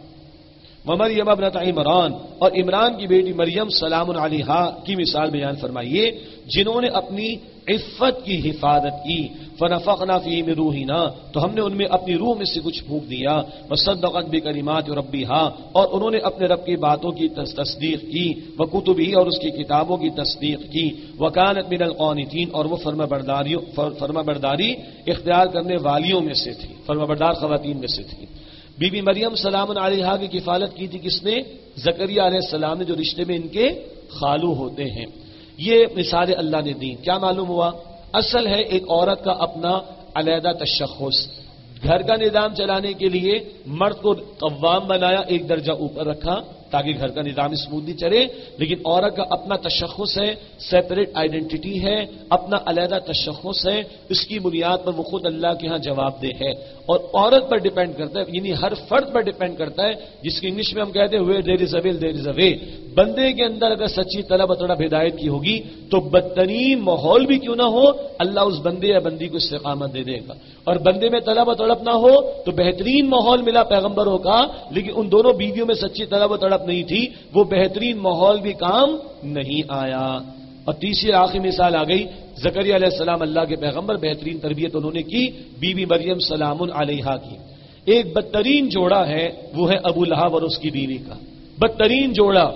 ومریم ابنۃ عمران، اور عمران کی بیٹی مریم سلام علیہا کی مثال بیان فرمائیے، جنہوں نے اپنی عفت کی حفاظت کی. فنفخنا فیہ من روحنا، تو ہم نے ان میں اپنی روح میں سے کچھ پھونک دیا. وصدقت بکلمات ربہا، اور انہوں نے اپنے رب کی باتوں کی تصدیق کی. وکتبہ، اور اس کی کتابوں کی تصدیق کی. وکانت من القانتین، اور وہ فرما برداری اختیار کرنے والیوں میں سے تھی، فرما بردار خواتین میں سے تھی. بی بی مریم سلام علیہا کی کفالت کی تھی کس نے؟ زکریا علیہ السلام نے، جو رشتے میں ان کے خالو ہوتے ہیں. یہ مثال اللہ نے دی. کیا معلوم ہوا؟ اصل ہے ایک عورت کا اپنا علیحدہ تشخص. گھر کا نظام چلانے کے لیے مرد کو قوام بنایا, ایک درجہ اوپر رکھا تاکہ گھر کا نظام اسموتھلی چلے, لیکن عورت کا اپنا تشخص ہے, سیپریٹ آئیڈینٹی ہے, اپنا علیحدہ تشخص ہے, اس کی بنیاد پر وہ خود اللہ کے ہاں جواب دہ ہے. اور عورت پر ڈیپینڈ کرتا ہے, یعنی ہر فرد پر ڈیپینڈ کرتا ہے, جس کی انگلش میں ہم کہتے ہیں ویئر دیر از اے ول دیر از اے وے. بندے کے اندر اگر سچی طلب و طلب ہدایت کی ہوگی تو بدترین ماحول بھی کیوں نہ ہو, اللہ اس بندے یا بندی کو استقامت دے دے گا. اور بندے میں طلب و طلب نہ ہو تو بہترین ماحول ملا پیغمبروں کا, لیکن ان دونوں بیویوں میں سچی طلب و طلب نہیں تھی, وہ بہترین ماحول بھی کام نہیں آیا. اور تیسری آخری مثال آ گئی, زکریا علیہ السلام اللہ کے پیغمبر, بہترین تربیت انہوں نے کی بی بی مریم سلام علیہا کی. ایک بدترین جوڑا ہے, وہ ہے ابو لہب اور اس کی بیوی کا. بدترین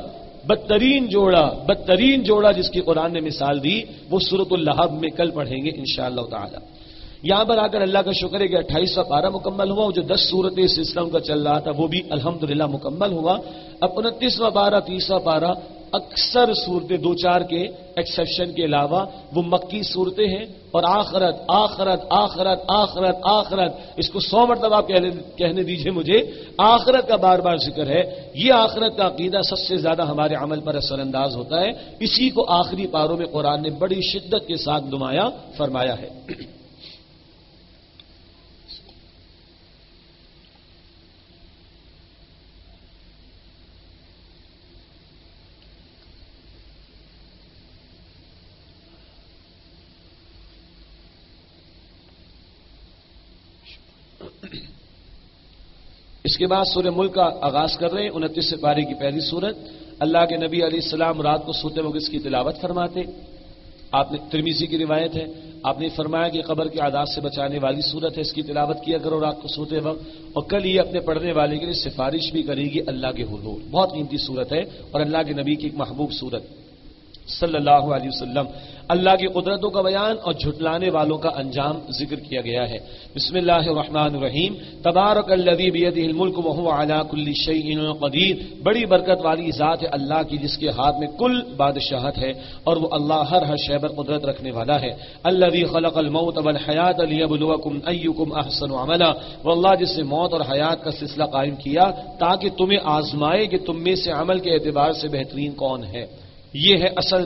جوڑا جس کی قرآن نے مثال دی, وہ سورۃ اللہب میں کل پڑھیں گے انشاءاللہ تعالی. یہاں پر آ کر اللہ کا شکر ہے کہ 28واں پارہ مکمل ہوا, جو 10 صورتیں اس سلسلہ کا چل رہا تھا وہ بھی الحمدللہ مکمل ہوا. اب 29واں پارہ 30واں پارہ, اکثر صورتیں 2-4 کے ایکسیپشن کے علاوہ وہ مکی صورتیں ہیں, اور آخرت آخرت آخرت آخرت آخرت, اس کو 100 مرتبہ آپ کہنے دیجئے مجھے, آخرت کا بار بار ذکر ہے. یہ آخرت کا عقیدہ سب سے زیادہ ہمارے عمل پر اثر انداز ہوتا ہے, اسی کو آخری پاروں میں قرآن نے بڑی شدت کے ساتھ نمایاں فرمایا ہے. اس کے بعد سورہ ملک کا آغاز کر رہے ہیں. 29 پارے کی پہلی سورت. اللہ کے نبی علیہ السلام رات کو سوتے وقت اس کی تلاوت فرماتے. آپ نے, ترمذی کی روایت ہے, آپ نے فرمایا کہ قبر کے عذاب سے بچانے والی سورت ہے, اس کی تلاوت کیا کرو رات کو سوتے وقت, اور کل یہ اپنے پڑھنے والے کے لیے سفارش بھی کرے گی اللہ کے حضور. بہت قیمتی سورت ہے اور اللہ کے نبی کی ایک محبوب سورت صلی اللہ علیہ وسلم. اللہ کی قدرتوں کا بیان اور جھٹلانے والوں کا انجام ذکر کیا گیا ہے. بسم اللہ الرحمن الرحیم. تبارک الذی بیدہ الملک وہو علی کل شیء قدیر. بڑی برکت والی ذات ہے اللہ کی جس کے ہاتھ میں کل بادشاہت ہے, اور وہ اللہ ہر شے پر قدرت رکھنے والا ہے. الذی خلق الموت والحیات لیبلوکم ایکم احسن عملا. وہ اللہ جس نے موت اور حیات کا سلسلہ قائم کیا تاکہ تمہیں آزمائے کہ تم میں سے عمل کے اعتبار سے بہترین کون ہے. یہ ہے اصل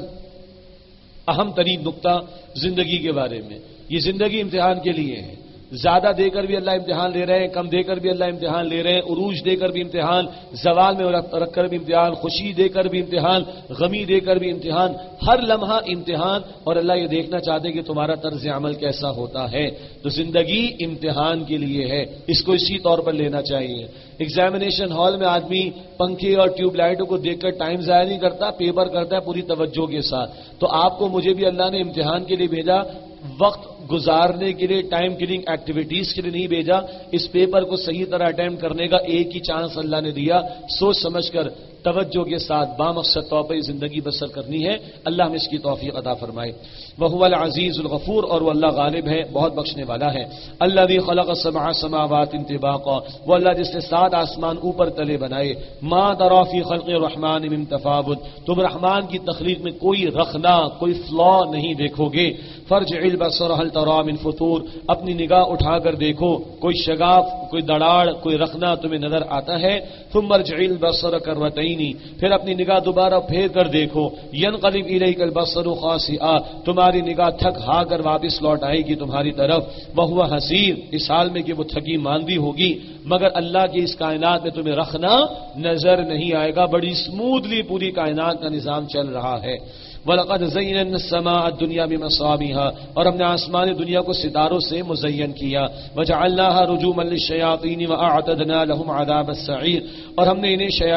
اہم ترین نقطہ زندگی کے بارے میں. یہ زندگی امتحان کے لیے ہے. زیادہ دے کر بھی اللہ امتحان لے رہے ہیں, کم دے کر بھی اللہ امتحان لے رہے ہیں, عروج دے کر بھی امتحان, زوال میں رکھ کر بھی امتحان, خوشی دے کر بھی امتحان, غمی دے کر بھی امتحان, ہر لمحہ امتحان. اور اللہ یہ دیکھنا چاہتے کہ تمہارا طرز عمل کیسا ہوتا ہے. تو زندگی امتحان کے لیے ہے, اس کو اسی طور پر لینا چاہیے. ایگزامینیشن ہال میں آدمی پنکھے اور ٹیوب لائٹوں کو دیکھ کر ٹائم ضائع نہیں کرتا, پیپر کرتا ہے پوری توجہ کے ساتھ. تو آپ کو مجھے بھی اللہ نے امتحان کے لیے بھیجا, وقت گزارنے کے لیے, ٹائم کلنگ ایکٹیویٹیز کے لیے نہیں بھیجا. اس پیپر کو صحیح طرح اٹیمپٹ کرنے کا ایک ہی چانس اللہ نے دیا. سوچ سمجھ کر توجہ کے ساتھ بامقصد طور پر زندگی بسر کرنی ہے. اللہ ہمیں اس کی توفیق عطا فرمائے. وہو العزیز الغفور, اور وہ اللہ غالب ہے, بہت بخشنے والا ہے. الذی خلق سبع سماوات طباقا, وہ اللہ جس نے 7 آسمان اوپر تلے بنائے. ما تری فی خلق الرحمن من تفاوت, تم رحمان کی تخلیق میں کوئی رخنا, کوئی فلا نہیں دیکھو گے. فرجع البصر هل ترى من فطور, اپنی نگاہ اٹھا کر دیکھو کوئی شگاف, کوئی دڑاڑ, کوئی رخنا تمہیں نظر آتا ہے. ثم ارجع البصر کرتین, پھر اپنی نگاہ دوبارہ پھیر کر دیکھو. ينقلب الیک البصر خاسئا, تمہاری نگاہ تھک ہا کر واپس لوٹ آئے گی تمہاری طرف. وہو حسیر, اس حال میں کہ وہ تھکی ماندی ہوگی, مگر اللہ کی اس کائنات میں تمہیں رکھنا نظر نہیں آئے گا. بڑی اسموتھلی پوری کائنات کا نظام چل رہا ہے. وَلَقَدْ زَيَّنَّا السَّمَاءَ الدُّنْيَا بِمَصَابِيحَا, اور ہم نے آسمان دنیا کو ستاروں سے مزین کیا. وَجَعَلْنَاهَا رُجُومًا لِلشَّيَاطِينِ وَأَعْتَدْنَا لَهُمْ عَذَابَ السَّعِيرِ, اور ہم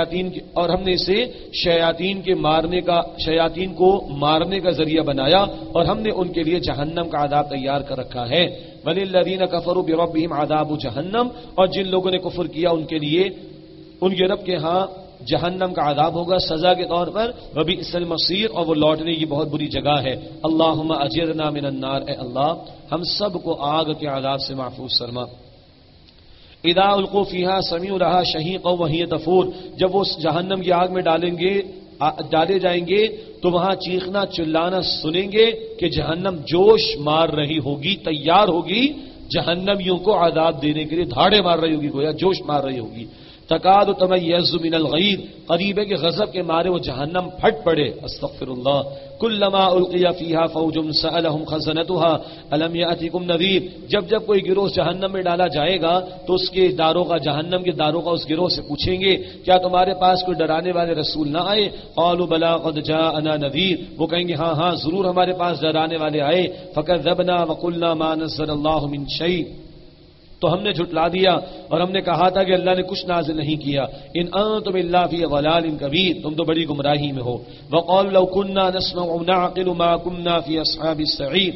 نے اسے شیاطین کو مارنے کا ذریعہ بنایا, اور ہم نے ان کے لیے جہنم کا عذاب تیار کر رکھا ہے. وَلِلَّذِينَ كَفَرُوا بِرَبِّهِمْ عَذَابُ جَهَنَّمَ, اور جن لوگوں نے کفر کیا ان کے لیے ان کے رب کے ہاں جہنم کا عذاب ہوگا سزا کے طور پر. وبئس المصیر, اور وہ لوٹنے کی بہت بری جگہ ہے. اللہم اجرنا من النار, اے اللہ ہم سب کو آگ کے عذاب سے محفوظ فرما. اذا القوا فیہا سمعوا لہا شہیقا وہی تفور, جب وہ جہنم کی آگ میں ڈالے جائیں گے تو وہاں چیخنا چلانا سنیں گے کہ جہنم جوش مار رہی ہوگی, تیار ہوگی جہنمیوں کو عذاب دینے کے لیے دھاڑے مار رہی ہوگی، گویا جوش مار رہی ہوگی. تکاد تمیز من الغیظ، قریب ہے کہ غضب کے مارے وہ جہنم پھٹ پڑے. استغفر اللہ. کلما القی فیہا فوج سألہم خزنتہا الم یأتکم نذیر، جب جب کوئی گروہ جہنم میں ڈالا جائے گا تو اس کے داروغہ، جہنم کے داروغہ اس گروہ سے پوچھیں گے کیا تمہارے پاس کوئی ڈرانے والے رسول نہ آئے؟ قالوا بلی قد جاءنا نذیر، وہ کہیں گے ہاں ہاں ضرور ہمارے پاس ڈرانے والے آئے. فکذبنا وقلنا ما نزل اللہ من شیء، تو ہم نے جھٹلا دیا اور ہم نے کہا تھا کہ اللہ نے کچھ نازل نہیں کیا. ان انتم الا فی ضلال کبیر، تم تو بڑی گمراہی میں ہو. وقالوا لو كنا نسمع ونعقل ما كنا فی اصحاب السعیر،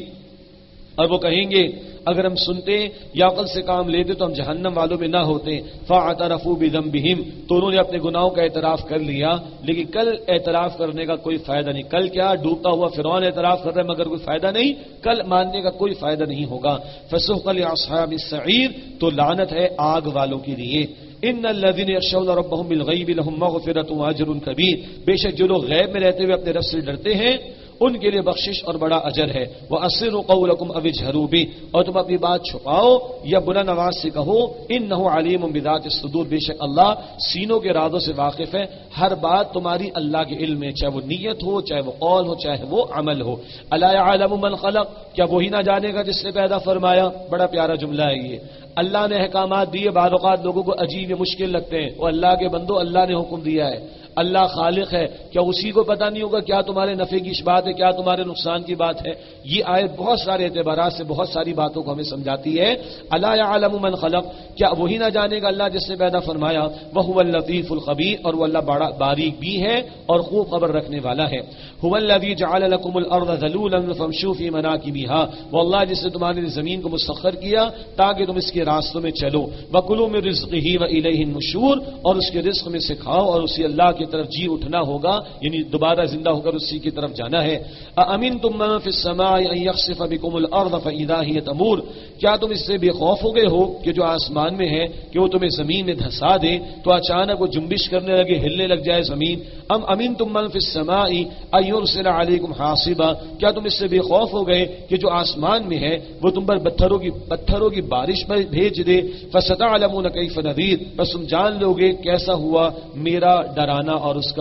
اور وہ کہیں گے اگر ہم سنتے یا عقل سے کام لیتے تو ہم جہنم والوں میں نہ ہوتے. فاعترفوا بذنبہم، تو انہوں نے اپنے گناہوں کا اعتراف کر لیا، لیکن کل اعتراف کرنے کا کوئی فائدہ نہیں. کل کیا ڈوبتا ہوا فرعون اعتراف کر رہا ہے مگر کوئی فائدہ نہیں، کل ماننے کا کوئی فائدہ نہیں ہوگا. فسحقا لاصحاب السعیر، تو لعنت ہے آگ والوں کے لیے. ان الذين يخشون ربهم بالغیب لهم مغفرۃ واجر کبیر، بے شک جو لوگ غیب میں رہتے ہوئے اپنے رب سے ڈرتے ہیں ان کے لیے بخشش اور بڑا اجر ہے. وَأَسِرُّوا قَوْلَكُمْ أَوِ اجْهَرُوا بِهِ، اور تم اپنی بات چھپاؤ یا بلند آواز سے کہو. إِنَّهُ عَلِيمٌ بِذَاتِ الصُّدُورِ، بے شک اللہ سینوں کے رازوں سے واقف ہے. ہر بات تمہاری اللہ کے علم میں، چاہے وہ نیت ہو، چاہے وہ قول ہو، چاہے وہ عمل ہو. أَلَا يَعْلَمُ مَنْ خَلَقَ، کیا وہی نہ جانے گا جس نے پیدا فرمایا؟ بڑا پیارا جملہ ہے یہ. اللہ نے احکامات دیے، بعض اوقات لوگوں کو عجیب یا مشکل لگتے ہیں. وہ اللہ کے بندو، اللہ نے حکم دیا ہے، اللہ خالق ہے، کیا اسی کو پتہ نہیں ہوگا کیا تمہارے نفع کی بات ہے، کیا تمہارے نقصان کی بات ہے؟ یہ آیت بہت سارے اعتبارات سے بہت ساری باتوں کو ہمیں سمجھاتی ہے. الا یعلم من خلق، کیا وہی نہ جانے گا اللہ جس نے پیدا فرمایا. وهو اللطیف الخبیر، اور وہ اللہ بڑا باریک بھی ہے اور خوب خبر رکھنے والا ہے. هو الذی جعل لكم الارض ذلولا فامشوا في مناکبها، وہ اللہ جس نے تمہارے لیے زمین کو مسخر کیا تاکہ تم اس کے راستوں میں چلو. وکلوا من رزقه والیہ النشور، اور اس کے رزق میں سے کھاؤ اور اسی اللہ کی طرف جی اٹھنا ہوگا، یعنی دوبارہ زندہ ہو کر اسی کی طرف جانا ہے. اامنتم من فی السماء ان یخسف بكم الارض فاذا هي تمور، کیا تم اس سے بے خوف ہو گئے ہو کہ جو آسمان میں ہے کہ وہ تمہیں زمین میں دھسا دے تو اچانک وہ جنبش کرنے لگے، ہلنے لگ جائے زمین. ام امنتم من فی السماء ان يرسل علیکم حاصبا، کیا تم اس سے بے خوف ہو گئے کہ جو آسمان میں ہے وہ تم پر پتھروں کی بارش پر بھیج دے. فستعلمون کیف نذیر، بس تم جان لو گے کیسا ہوا میرا ڈرانا اور اس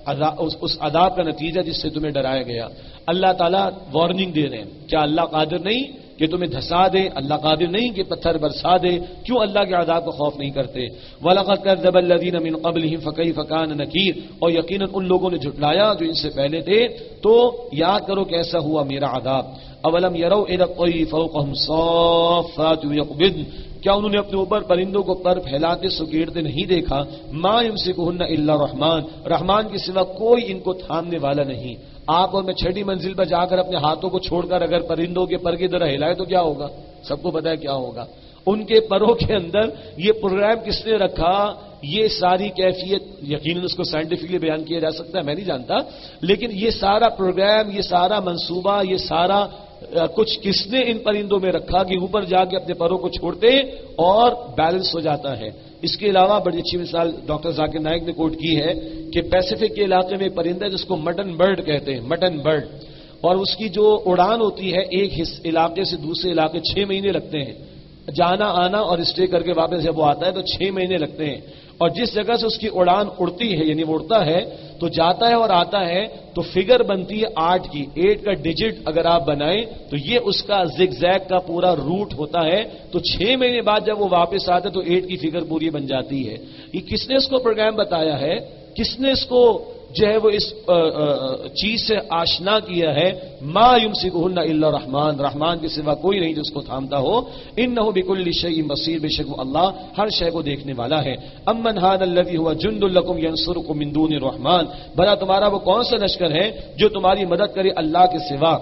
عذاب کا نتیجہ جس سے تمہیں ڈرایا گیا. اللہ تعالیٰ وارننگ دے رہے ہیں، کیا اللہ قادر نہیں کہ تمہیں دھسا دے؟ اللہ قادر نہیں کہ پتھر برسا دے؟ کیوں اللہ کے عذاب کو خوف نہیں کرتے؟ وَلَقَدْ كَذَّبَ الَّذِينَ مِن قَبْلِهِمْ فَكَيْفَ كَانَ نَكِيرٌ، اور یقیناً ان لوگوں نے جھٹلایا جو ان سے پہلے تھے، تو یاد کرو کیسا ہوا میرا عذاب. اولم يروا الى الطير فوقهم صافات يقبضن، کیا انہوں نے اپنے اوپر پرندوں کو پر پھیلاتے سکیڑتے نہیں دیکھا؟ ما يمسكهن الا الرحمن، رحمان کے سوا کوئی ان کو تھامنے والا نہیں. آپ اور میں چھٹی منزل پر جا کر اپنے ہاتھوں کو چھوڑ کر اگر پرندوں کے پر کی طرح ہلائے تو کیا ہوگا؟ سب کو پتا ہے کیا ہوگا. ان کے پروں کے اندر یہ پروگرام کس نے رکھا؟ یہ ساری کیفیت یقیناً اس کو سائنٹیفکلی بیان کیا جا سکتا ہے، میں نہیں جانتا، لیکن یہ سارا پروگرام، یہ سارا منصوبہ، یہ سارا کچھ کس نے ان پرندوں میں رکھا کہ اوپر جا کے اپنے پروں کو چھوڑتے اور بیلنس ہو جاتا ہے. اس کے علاوہ بڑی اچھی مثال ڈاکٹر ذاکر نائک نے کوٹ کی ہے کہ پیسیفک کے علاقے میں پرندہ جس کو مٹن برڈ کہتے ہیں، مٹن برڈ، اور اس کی جو اڑان ہوتی ہے ایک علاقے سے دوسرے علاقے 6 مہینے لگتے ہیں جانا آنا، اور اسٹے کر کے واپس جب وہ آتا ہے تو 6 مہینے لگتے ہیں. اور جس جگہ سے اس کی اڑان اڑتی ہے یعنی وہ اڑتا ہے تو جاتا ہے اور آتا ہے تو فگر بنتی ہے 8 کی. 8 کا ڈیجٹ اگر آپ بنائیں تو یہ اس کا زگ زیگ کا پورا روٹ ہوتا ہے. تو 6 مہینے بعد جب وہ واپس آتا ہے تو 8 کی فگر پوری بن جاتی ہے. یہ کس نے اس کو پروگرام بتایا ہے؟ کس نے اس کو جو ہے وہ اس چیز سے آشنا کیا ہے؟ ما یمسکہن الا الرحمن، رحمان کے سوا کوئی نہیں جو اس کو تھامتا ہو. انہ بکل شیء بصیر، بے شک وہ اللہ ہر شے کو دیکھنے والا ہے. امن ھذا الذی هو جند لکم ینصرکم من دون الرحمن، بھلا تمہارا وہ کون سا لشکر ہے جو تمہاری مدد کرے اللہ کے سوا؟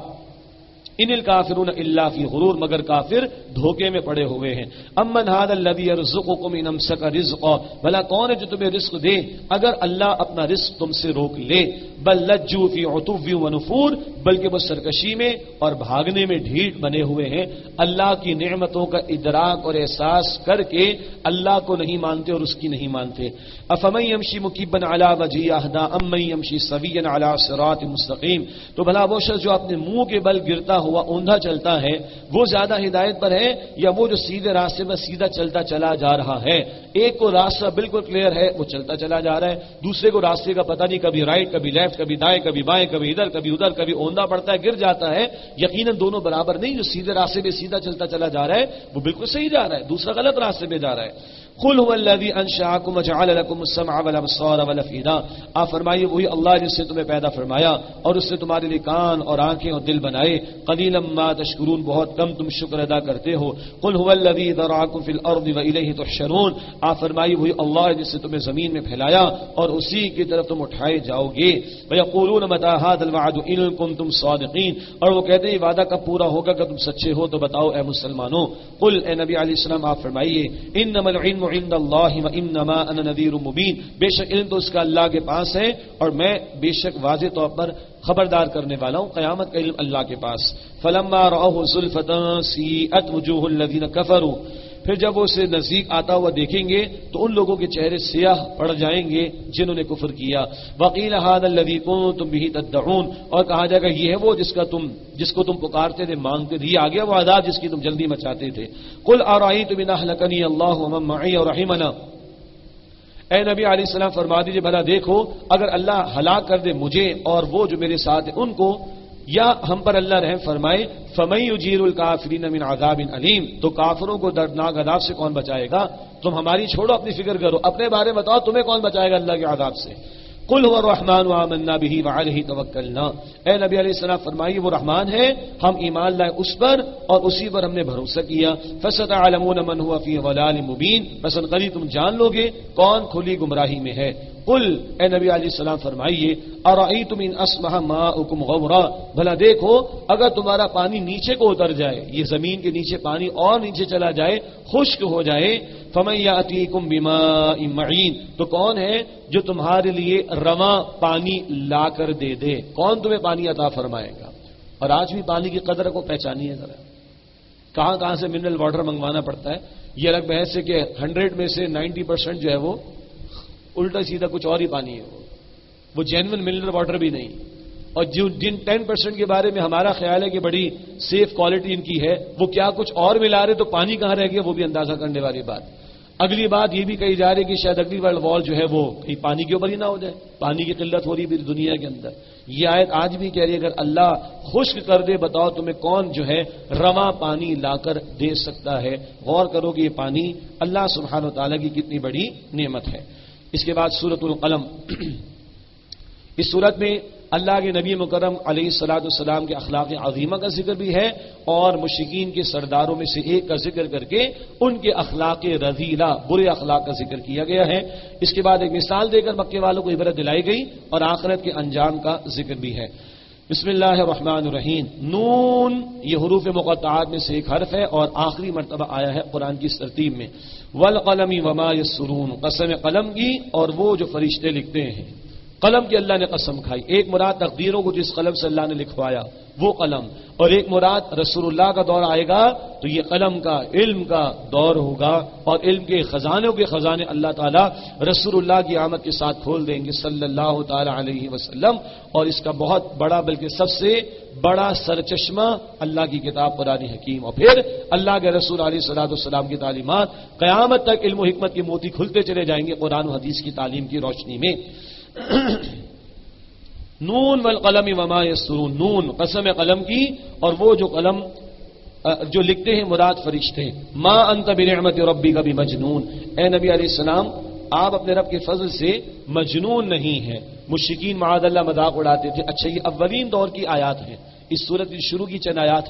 ان الکافرون الا فی غرور، مگر کافر دھوکے میں پڑے ہوئے ہیں. امن ھذا الذی یرزقکم ان امسک رزقا، بھلا کون ہے جو تمہیں رزق دے اگر اللہ اپنا رزق تم سے روک لے؟ بل لجوا فی عتو و نفور، بلکہ وہ سرکشی میں اور بھاگنے میں ڈھیٹ بنے ہوئے ہیں، اللہ کی نعمتوں کا ادراک اور احساس کر کے اللہ کو نہیں مانتے اور اس کی نہیں مانتے۔ افمن یمشی مکبا علی وجهه اهدی امن یمشی سویا علی صراط مستقیم، تو بھلا وہ شخص جو اپنے منہ کے بل گرتا ہوا اوندھا چلتا ہے وہ زیادہ ہدایت پر ہے یا وہ جو سیدھے راستے پر سیدھا چلتا چلا جا رہا ہے؟ ایک کو راستہ بالکل کلیئر ہے، وہ چلتا چلا جا رہا ہے، دوسرے کو راستے کا پتہ نہیں، کبھی رائٹ کبھی لیفٹ، کبھی دائیں کبھی بائیں، کبھی ادھر کبھی ادھر، کبھی اوندھا پڑتا ہے گر جاتا ہے۔ یقیناً دونوں برابر نہیں، جو سیدھے راستے پہ سیدھا چلتا چلا جا رہا ہے وہ بالکل صحیح جا رہا ہے، دوسرا غلط راستے پہ جا رہا ہے۔ قل هو الذی انشأکم وجعل لکم السمع والابصار والافئدہ، آپ فرمائیے وہی اللہ جس نے تمہیں پیدا فرمایا اور اس نے تمہارے لیے کان اور آنکھیں اور دل بنائے، قلیلا ما تشکرون، بہت کم تم شکر ادا کرتے ہو۔ قل هو الذی ذرأکم فی الارض والیہ تحشرون، آپ فرمائیے وہی اللہ جس نے تمہیں زمین میں پھیلایا اور اسی کی طرف تم اٹھائے جاؤ گے۔ ویقولون متی ھذا الوعد ان کنتم صادقین، اور وہ کہتے ہیں وعدہ کب پورا ہوگا، کہ تم سچے ہو تو بتاؤ اے مسلمانوں۔ قل، اے نبی علیہ السلام آپ فرمائیے انما العلم عند اللہ وانما انا نذیر مبین، بے شک علم تو اس کا اللہ کے پاس ہے اور میں بے شک واضح طور پر خبردار کرنے والا ہوں، قیامت کا علم اللہ کے پاس۔ فلما رأوه زلفۃ سیئت وجوہ الذین کفروا، پھر جب وہ اسے نزدیک آتا ہوا دیکھیں گے تو ان لوگوں کے چہرے سیاہ پڑ جائیں گے جنہوں نے کفر کیا۔ وقیل ھذا الذی کنتم بہ تدعون، اور کہا جائے گا یہ ہے وہ جس کو تم پکارتے تھے مانگتے تھے، یہ آ گیا وہ عذاب جس کی تم جلدی مچاتے تھے۔ قل ارأیتم ان اہلکنی اللہ ومن معی ورحمنا، اے نبی علیہ السلام فرما دیجئے بھلا دیکھو اگر اللہ ہلاک کر دے مجھے اور وہ جو میرے ساتھ ہیں ان کو، یا ہم پر اللہ رحم فرمائے، فمن یجیر الکافرین من عذاب علیم، تو کافروں کو دردناک عذاب سے کون بچائے گا؟ تم ہماری چھوڑو، اپنی فکر کرو، اپنے بارے میں بتاؤ تمہیں کون بچائے گا اللہ کے عذاب سے؟ قل هو الرحمن آمنا به وعلیہ توکلنا، اے نبی علیہ السلام فرمائیے وہ رحمان ہے، ہم ایمان لائے اس پر اور اسی پر ہم نے بھروسہ کیا۔ فستعلمون من هو فی ضلال مبین، بس قریب تم جان لو گے کون کھلی گمراہی میں ہے۔ قل، اے نبی علیہ السلام فرمائیے ارأیتم ان اصبح ماؤکم غورا، بھلا دیکھو اگر تمہارا پانی نیچے کو اتر جائے، یہ زمین کے نیچے پانی اور نیچے چلا جائے، خشک ہو جائے، فمن یأتیکم بماء معین، تو کون ہے جو تمہارے لیے رواں پانی لا کر دے دے؟ کون تمہیں پانی عطا فرمائے گا؟ اور آج بھی پانی کی قدر کو پہچانیے ذرا، کہاں سے منرل واٹر منگوانا پڑتا ہے، یہ الگ بحث ہے کہ 100 میں سے 90% جو ہے وہ الٹا سیدھا کچھ اور ہی پانی ہے، وہ جینون منرل واٹر بھی نہیں، اور جن 10% کے بارے میں ہمارا خیال ہے کہ بڑی سیف کوالٹی ان کی ہے، وہ کیا کچھ اور ملا رہے، تو پانی کہاں رہ گیا وہ بھی اندازہ کرنے والی بات۔ اگلی بات یہ بھی کہی جا رہی ہے کہ شاید اگلی ورلڈ وار جو ہے وہ کہیں پانی کے اوپر ہی نہ ہو جائے، پانی کی قلت ہو رہی ہے دنیا کے اندر۔ یہ آیت آج بھی کہہ رہی ہے اگر اللہ خشک کر دے بتاؤ تمہیں کون جو ہے رواں پانی لا کر دے سکتا ہے؟ غور کرو کہ یہ پانی اللہ سبحانہ و تعالیٰ کی کتنی بڑی نعمت ہے۔ اس کے بعد سورۃ القلم، اس سورت میں اللہ کے نبی مکرم علیہ الصلوۃ والسلام کے اخلاق عظیمہ کا ذکر بھی ہے اور مشرکین کے سرداروں میں سے ایک کا ذکر کر کے ان کے اخلاق رذیلہ، برے اخلاق کا ذکر کیا گیا ہے۔ اس کے بعد ایک مثال دے کر مکے والوں کو عبرت دلائی گئی اور آخرت کے انجام کا ذکر بھی ہے۔ بسم اللہ الرحمن الرحیم، نون یہ حروف مقطعات میں سے ایک حرف ہے اور آخری مرتبہ آیا ہے قرآن کی اس ترتیب میں۔ والقلم وما یسطرون، قسم قلم کی اور وہ جو فرشتے لکھتے ہیں۔ قلم کی اللہ نے قسم کھائی، ایک مراد تقدیروں کو جس قلم سے اللہ نے لکھوایا وہ قلم، اور ایک مراد رسول اللہ کا دور آئے گا تو یہ قلم کا علم کا دور ہوگا اور علم کے خزانوں کے خزانے اللہ تعالیٰ رسول اللہ کی آمد کے ساتھ کھول دیں گے صلی اللہ تعالی علیہ وسلم، اور اس کا بہت بڑا بلکہ سب سے بڑا سرچشمہ اللہ کی کتاب قرآن حکیم، اور پھر اللہ کے رسول علیہ الصلوۃ والسلام کی تعلیمات، قیامت تک علم و حکمت کے موتی کھلتے چلے جائیں گے قرآن و حدیث کی تعلیم کی روشنی میں۔ نون والقلم وما یسطرون، نون قسم قلم کی اور وہ جو قلم جو لکھتے ہیں مراد فرشتے۔ ما انت بنعمت ربک بمجنون، اے نبی علیہ السلام آپ اپنے رب کے فضل سے مجنون نہیں ہیں۔ مشرکین معاذ اللہ مذاق اڑاتے تھے۔ اچھا یہ اولین دور کی آیات ہیں، اس سورت کی شروع کی چند آیات ہیں،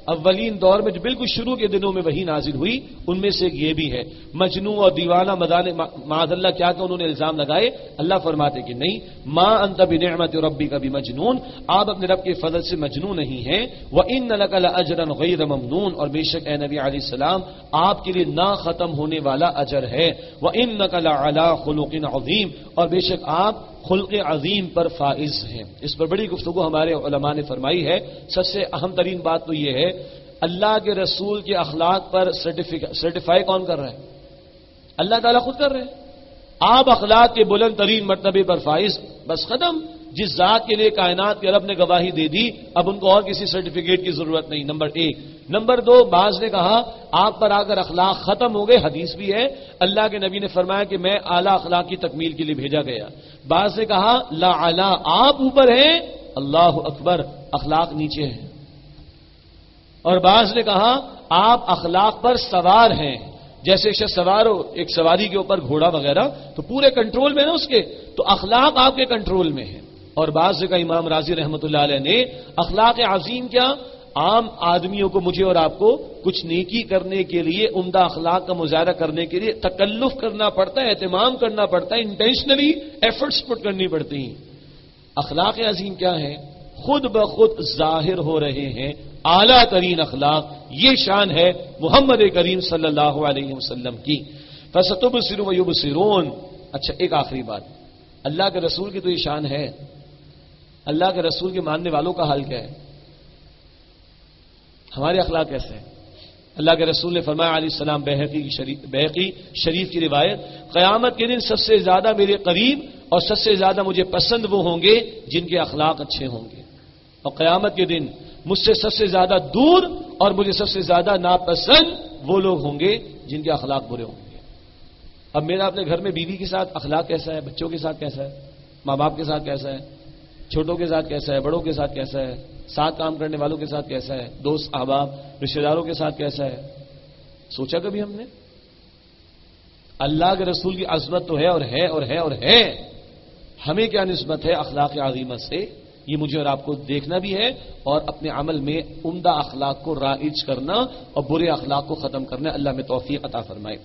اولین دور میں جو بالکل شروع کے دنوں میں وحی نازل ہوئی ان میں سے یہ بھی ہے. مجنون اور دیوانہ مدانے معاذ اللہ کیا کہ انہوں نے الزام لگائے. اللہ فرماتے کہ نہیں، ما انت بنعمت ربک بمجنون، آپ اپنے رب کے فضل سے مجنون نہیں ہیں. وان لک لاجرا غیر ممنون، اور بے شک اے نبی علیہ السلام آپ کے لیے نہ ختم ہونے والا اجر ہے. وانک لعلی خلق عظیم، اور بے شک آپ خلق عظیم پر فائز ہیں. اس پر بڑی گفتگو ہمارے علماء نے فرمائی ہے. سب سے اہم ترین بات تو یہ ہے اللہ کے رسول کے اخلاق پر سرٹیفائی کون کر رہا ہے؟ اللہ تعالیٰ خود کر رہے ہیں. آپ اخلاق کے بلند ترین مرتبے پر فائز، بس ختم. جس ذات کے لیے کائنات کے رب نے گواہی دے دی اب ان کو اور کسی سرٹیفکیٹ کی ضرورت نہیں. نمبر 1. نمبر 2، بعض نے کہا آپ پر اگر اخلاق ختم ہو گئے، حدیث بھی ہے اللہ کے نبی نے فرمایا کہ میں اعلیٰ اخلاق کی تکمیل کے لیے بھیجا گیا. بعض نے کہا لا اعلیٰ، آپ اوپر ہیں، اللہ اکبر، اخلاق نیچے ہیں. اور بعض نے کہا آپ اخلاق پر سوار ہیں، جیسے ایک شخص سوار ہو ایک سواری کے اوپر گھوڑا وغیرہ تو پورے کنٹرول میں نا اس کے، تو اخلاق آپ کے کنٹرول میں ہے. اور بعض کا امام راضی رحمۃ اللہ علیہ نے اخلاق عظیم کیا، عام آدمیوں کو، مجھے اور آپ کو کچھ نیکی کرنے کے لیے، عمدہ اخلاق کا مظاہرہ کرنے کے لیے تکلف کرنا پڑتا ہے، اہتمام کرنا پڑتا ہے، انٹینشنلی ایفرٹس پٹ کرنی پڑتی ہیں. اخلاق عظیم کیا ہے؟ خود بخود ظاہر ہو رہے ہیں اعلیٰ ترین اخلاق. یہ شان ہے محمد کریم صلی اللہ علیہ وسلم کی. فَسَتُبْصِرُ وَيُبْصِرُونَ. اچھا ایک آخری بات، اللہ کے رسول کی تو یہ شان ہے، اللہ کے رسول کے ماننے والوں کا حال کیا ہے؟ ہمارے اخلاق کیسے ہیں؟ اللہ کے رسول نے فرمایا علیہ السلام، بحقی شریف کی روایت، قیامت کے دن سب سے زیادہ میرے قریب اور سب سے زیادہ مجھے پسند وہ ہوں گے جن کے اخلاق اچھے ہوں گے، اور قیامت کے دن مجھ سے سب سے زیادہ دور اور مجھے سب سے زیادہ ناپسند وہ لوگ ہوں گے جن کے اخلاق برے ہوں گے. اب میرا اپنے گھر میں بیوی کے ساتھ اخلاق کیسا ہے، بچوں کے ساتھ کیسا ہے، ماں باپ کے ساتھ کیسا ہے، چھوٹوں کے ساتھ کیسا ہے، بڑوں کے ساتھ کیسا ہے، ساتھ کام کرنے والوں کے ساتھ کیسا ہے، دوست احباب رشتہ داروں کے ساتھ کیسا ہے، سوچا کبھی ہم نے؟ اللہ کے رسول کی عظمت تو ہے اور ہے اور ہے اور ہے، ہمیں کیا نسبت ہے اخلاق عظیمت سے؟ یہ مجھے اور آپ کو دیکھنا بھی ہے اور اپنے عمل میں عمدہ اخلاق کو رائج کرنا اور برے اخلاق کو ختم کرنا. اللہ میں توفیق عطا فرمائے.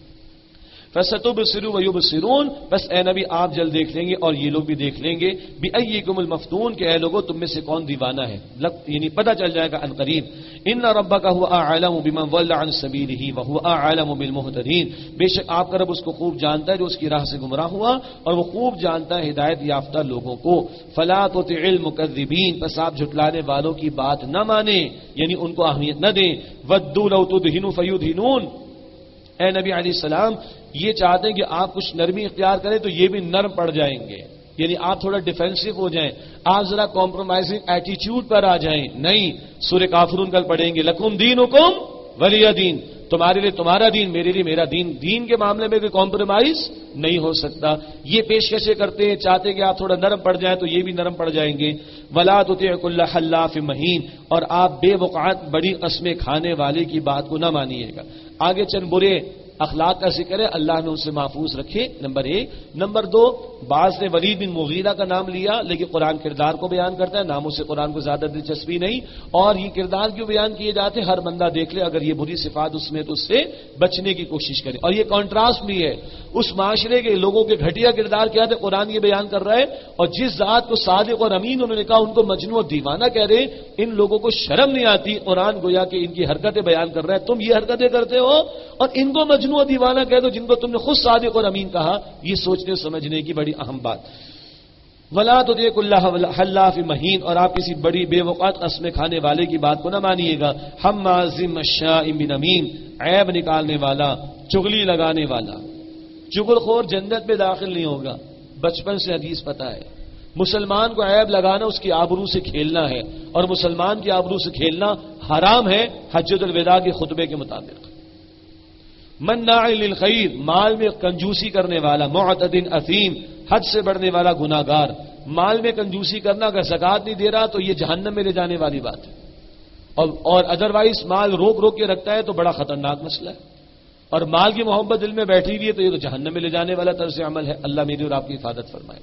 فَسَتُبْصِرُ وَيُبْصِرُونَ. بس اے نبی آپ جلد دیکھ لیں گے اور یہ لوگ بھی دیکھ لیں گے. بِأَيِّكُمُ الْمَفْتُونَ، کہ اے لوگوں تم میں سے کون دیوانہ ہے، یعنی پتہ چل جائے گا عنقریب. إِنَّ رَبَّكَ هُوَ أَعْلَمُ بِمَنْ ضَلَّ عَنْ سَبِيلِهِ وَهُوَ أَعْلَمُ بِالْمُهْتَدِينَ. بے شک آپ کا رب اس کو خوب جانتا ہے جو اس کی راہ سے گمراہ ہوا، اور وہ خوب جانتا ہے ہدایت یافتہ لوگوں کو. فَلَا تُطِعِ الْمُكَذِّبِينَ. بس آپ جھٹلانے والوں کی بات نہ مانیں، یعنی ان کو اہمیت نہ دیں. وَدُّوا لَوْ تُدْهِنُ فَيُدْهِنُونَ. اے نبی علیہ السلام یہ چاہتے ہیں کہ آپ کچھ نرمی اختیار کریں تو یہ بھی نرم پڑ جائیں گے، یعنی آپ تھوڑا ڈیفینسو ہو جائیں، آپ ذرا کمپرومائزنگ ایٹیچیوڈ پر آ جائیں. نہیں، سورہ کافرون کل پڑھیں گے، لکم دینکم ولی دین، تمہارے لیے تمہارا دین، میرے لیے میرا دین. دین کے معاملے میں کوئی کمپرومائز نہیں ہو سکتا. یہ پیشکشیں کرتے ہیں، چاہتے ہیں کہ آپ تھوڑا نرم پڑ جائیں تو یہ بھی نرم پڑ جائیں گے. ولا تطع كل حلاف مہین. اور آپ بے وقعت بڑی قسمیں کھانے والے کی بات کو نہ مانیے گا. آگے چند برے اخلاق کا ذکر ہے، اللہ نے ان سے محفوظ رکھے. نمبر 1. نمبر 2، بعض نے ولید بن مغیرہ کا نام لیا، لیکن قرآن کردار کو بیان کرتا ہے، ناموں سے قرآن کو زیادہ دلچسپی نہیں. اور یہ کردار کیوں بیان کیے جاتے ہیں؟ ہر بندہ دیکھ لے اگر یہ بری صفات اس میں تو اس سے بچنے کی کوشش کرے. اور یہ کانٹراسٹ بھی ہے، اس معاشرے کے لوگوں کے گھٹیا کردار کیا تھے قرآن یہ بیان کر رہا ہے، اور جس ذات کو صادق اور امین انہوں نے کہا ان کو مجنون اور دیوانہ کہہ رہے. ان لوگوں کو شرم نہیں آتی، قرآن گویا کہ ان کی حرکتیں بیان کر رہا ہے، تم یہ حرکتیں کرتے ہو اور ان کو مجنون اور دیوانہ کہہ دو جن کو تم نے خود صادق اور امین کہا. یہ سوچنے سمجھنے کی بڑی اہم بات. ولا تطع كل حلاف مہین. اور آپ کسی بڑی بے وقعت قسمیں کھانے والے کی بات کو نہ مانیے گا. حماز مشاء بنمیم، عیب نکالنے والا، چغلی لگانے والا. چغل خور جنت میں داخل نہیں ہوگا، بچپن سے حدیث پتہ ہے. مسلمان کو عیب لگانا اس کی آبرو سے کھیلنا ہے، اور مسلمان کی آبرو سے کھیلنا حرام ہے حجۃ الوداع کے خطبے کے مطابق. مناع للخیر، مال میں کنجوسی کرنے والا. معتد اثیم، حد سے بڑھنے والا گناہگار. مال میں کنجوسی کرنا، اگر زکات نہیں دے رہا تو یہ جہنم میں لے جانے والی بات ہے، اور ادروائز مال روک روک کے رکھتا ہے تو بڑا خطرناک مسئلہ ہے. اور مال کی محبت دل میں بیٹھی ہوئی ہے تو یہ تو جہنم میں لے جانے والا طرز عمل ہے. اللہ میری اور آپ کی حفاظت فرمائے.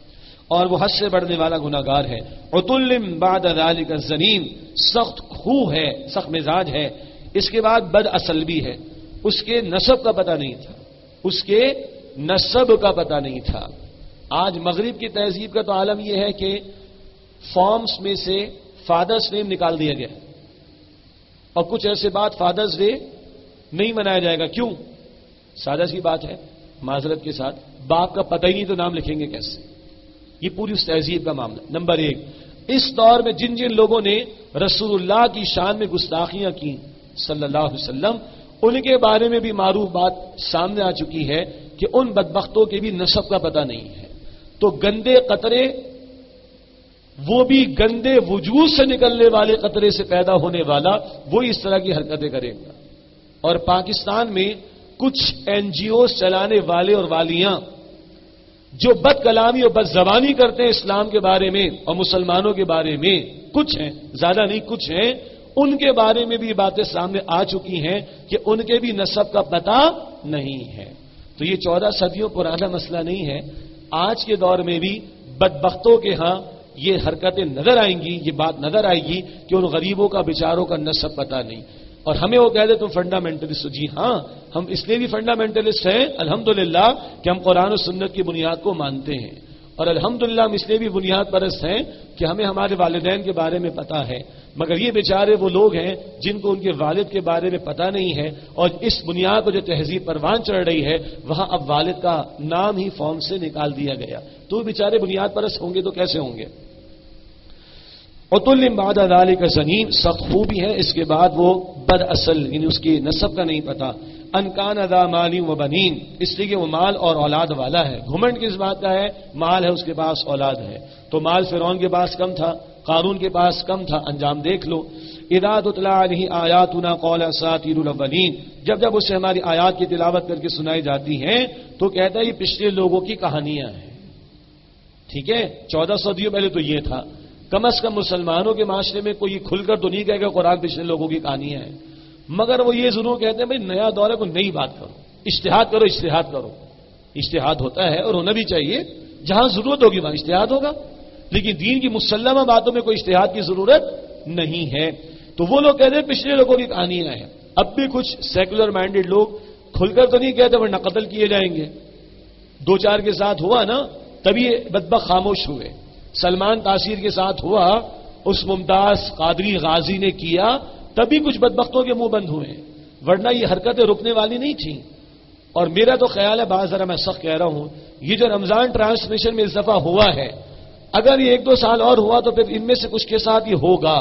اور وہ حد سے بڑھنے والا گناہگار ہے. عتل بعد ذلک زنیم، سخت خو ہے، سخت مزاج ہے، اس کے بعد بد اصل بھی ہے. اس کے نسب کا پتہ نہیں تھا، اس کے نسب کا پتہ نہیں تھا. آج مغرب کی تہذیب کا تو عالم یہ ہے کہ فارمز میں سے فادرز نیم نکال دیا گیا اور کچھ عرصے بعد فادرز ڈے نہیں منایا جائے گا. کیوں؟ سادہ سی بات ہے، معذرت کے ساتھ، باپ کا پتہ ہی نہیں تو نام لکھیں گے کیسے؟ یہ پوری اس تہذیب کا معاملہ. نمبر ایک، اس دور میں جن جن لوگوں نے رسول اللہ کی شان میں گستاخیاں کی صلی اللہ علیہ وسلم، ان کے بارے میں بھی معروف بات سامنے آ چکی ہے کہ ان بدبختوں کے بھی نسب کا پتہ نہیں ہے. تو گندے قطرے، وہ بھی گندے وجود سے نکلنے والے قطرے سے پیدا ہونے والا، وہی اس طرح کی حرکتیں کرے گا. اور پاکستان میں کچھ این جی اوز چلانے والے اور والیاں جو بد کلامی اور بد زبانی کرتے ہیں اسلام کے بارے میں اور مسلمانوں کے بارے میں، کچھ ہیں، زیادہ نہیں، کچھ ہیں، ان کے بارے میں بھی باتیں سامنے آ چکی ہیں کہ ان کے بھی نسب کا پتہ نہیں ہے. تو یہ 14 صدیوں پرانا مسئلہ نہیں ہے. آج کے دور میں بھی بدبختوں کے ہاں یہ حرکتیں نظر آئیں گی، یہ بات نظر آئے گی کہ ان غریبوں کا بیچاروں کا نسب پتہ نہیں. اور ہمیں وہ کہہ دے تم فنڈامنٹلسٹ ہو. جی ہاں، ہم اس لیے بھی فنڈامنٹلسٹ ہیں الحمدللہ کہ ہم قرآن و سنت کی بنیاد کو مانتے ہیں، اور الحمدللہ ہم اس لیے بھی بنیاد پرست ہیں کہ ہمیں ہمارے والدین کے بارے میں پتہ ہے. مگر یہ بیچارے وہ لوگ ہیں جن کو ان کے والد کے بارے میں پتہ نہیں ہے، اور اس بنیاد پر جو تہذیب پروان چڑھ رہی ہے وہاں اب والد کا نام ہی فارم سے نکال دیا گیا. تو بیچارے بنیاد پرست ہوں گے تو کیسے ہوں گے؟ عتل بعد ذلک زنیم، سخت خوبی ہے، اس کے بعد وہ بد اصل، یعنی اس کی نسب کا نہیں پتا. ان کان ذا مال و بنین، اس لیے کہ وہ مال اور اولاد والا ہے. گھمنڈ کس بات کا ہے؟ مال ہے، اس کے پاس اولاد ہے. تو مال فرعون کے پاس کم تھا، قارون کے پاس کم تھا، انجام دیکھ لو. اذا تتلی علیہ آیاتنا قال اساطیر الاولین، جب جب اسے ہماری آیات کی تلاوت کر کے سنائی جاتی ہیں تو کہتا ہے یہ پچھلے لوگوں کی کہانیاں ہیں. ٹھیک ہے، 14 صدیوں پہلے تو یہ تھا. کم از کم مسلمانوں کے معاشرے میں کوئی کھل کر تو نہیں کہے گا قرآن پچھلے لوگوں کی کہانیاں ہیں، مگر وہ یہ ضرور کہتے ہیں بھائی نیا دور ہے، کوئی نئی بات کرو، اجتہاد کرو، اجتہاد کرو. اجتہاد ہوتا ہے اور ہونا بھی چاہیے، جہاں ضرورت ہوگی وہاں اجتہاد ہوگا، لیکن دین کی مسلمہ باتوں میں کوئی اجتہاد کی ضرورت نہیں ہے. تو وہ لوگ کہتے ہیں پچھلے لوگوں کی کہانیاں ہیں. اب بھی کچھ سیکولر مائنڈیڈ لوگ کھل کر تو نہیں کہتے ورنہ قتل کیے جائیں گے. 2-4 کے ساتھ ہوا نا تبھی بدبخت خاموش ہوئے. سلمان تاثیر کے ساتھ ہوا، اس ممتاز قادری غازی نے کیا، تبھی کچھ بدبختوں کے منہ بند ہوئے، ورنہ یہ حرکتیں رکنے والی نہیں تھیں. اور میرا تو خیال ہے، بعض ذرا میں سخت کہہ رہا ہوں، یہ جو رمضان ٹرانسمیشن میں اس دفعہ ہوا ہے، اگر یہ 1-2 سال اور ہوا تو پھر ان میں سے کچھ کے ساتھ یہ ہوگا.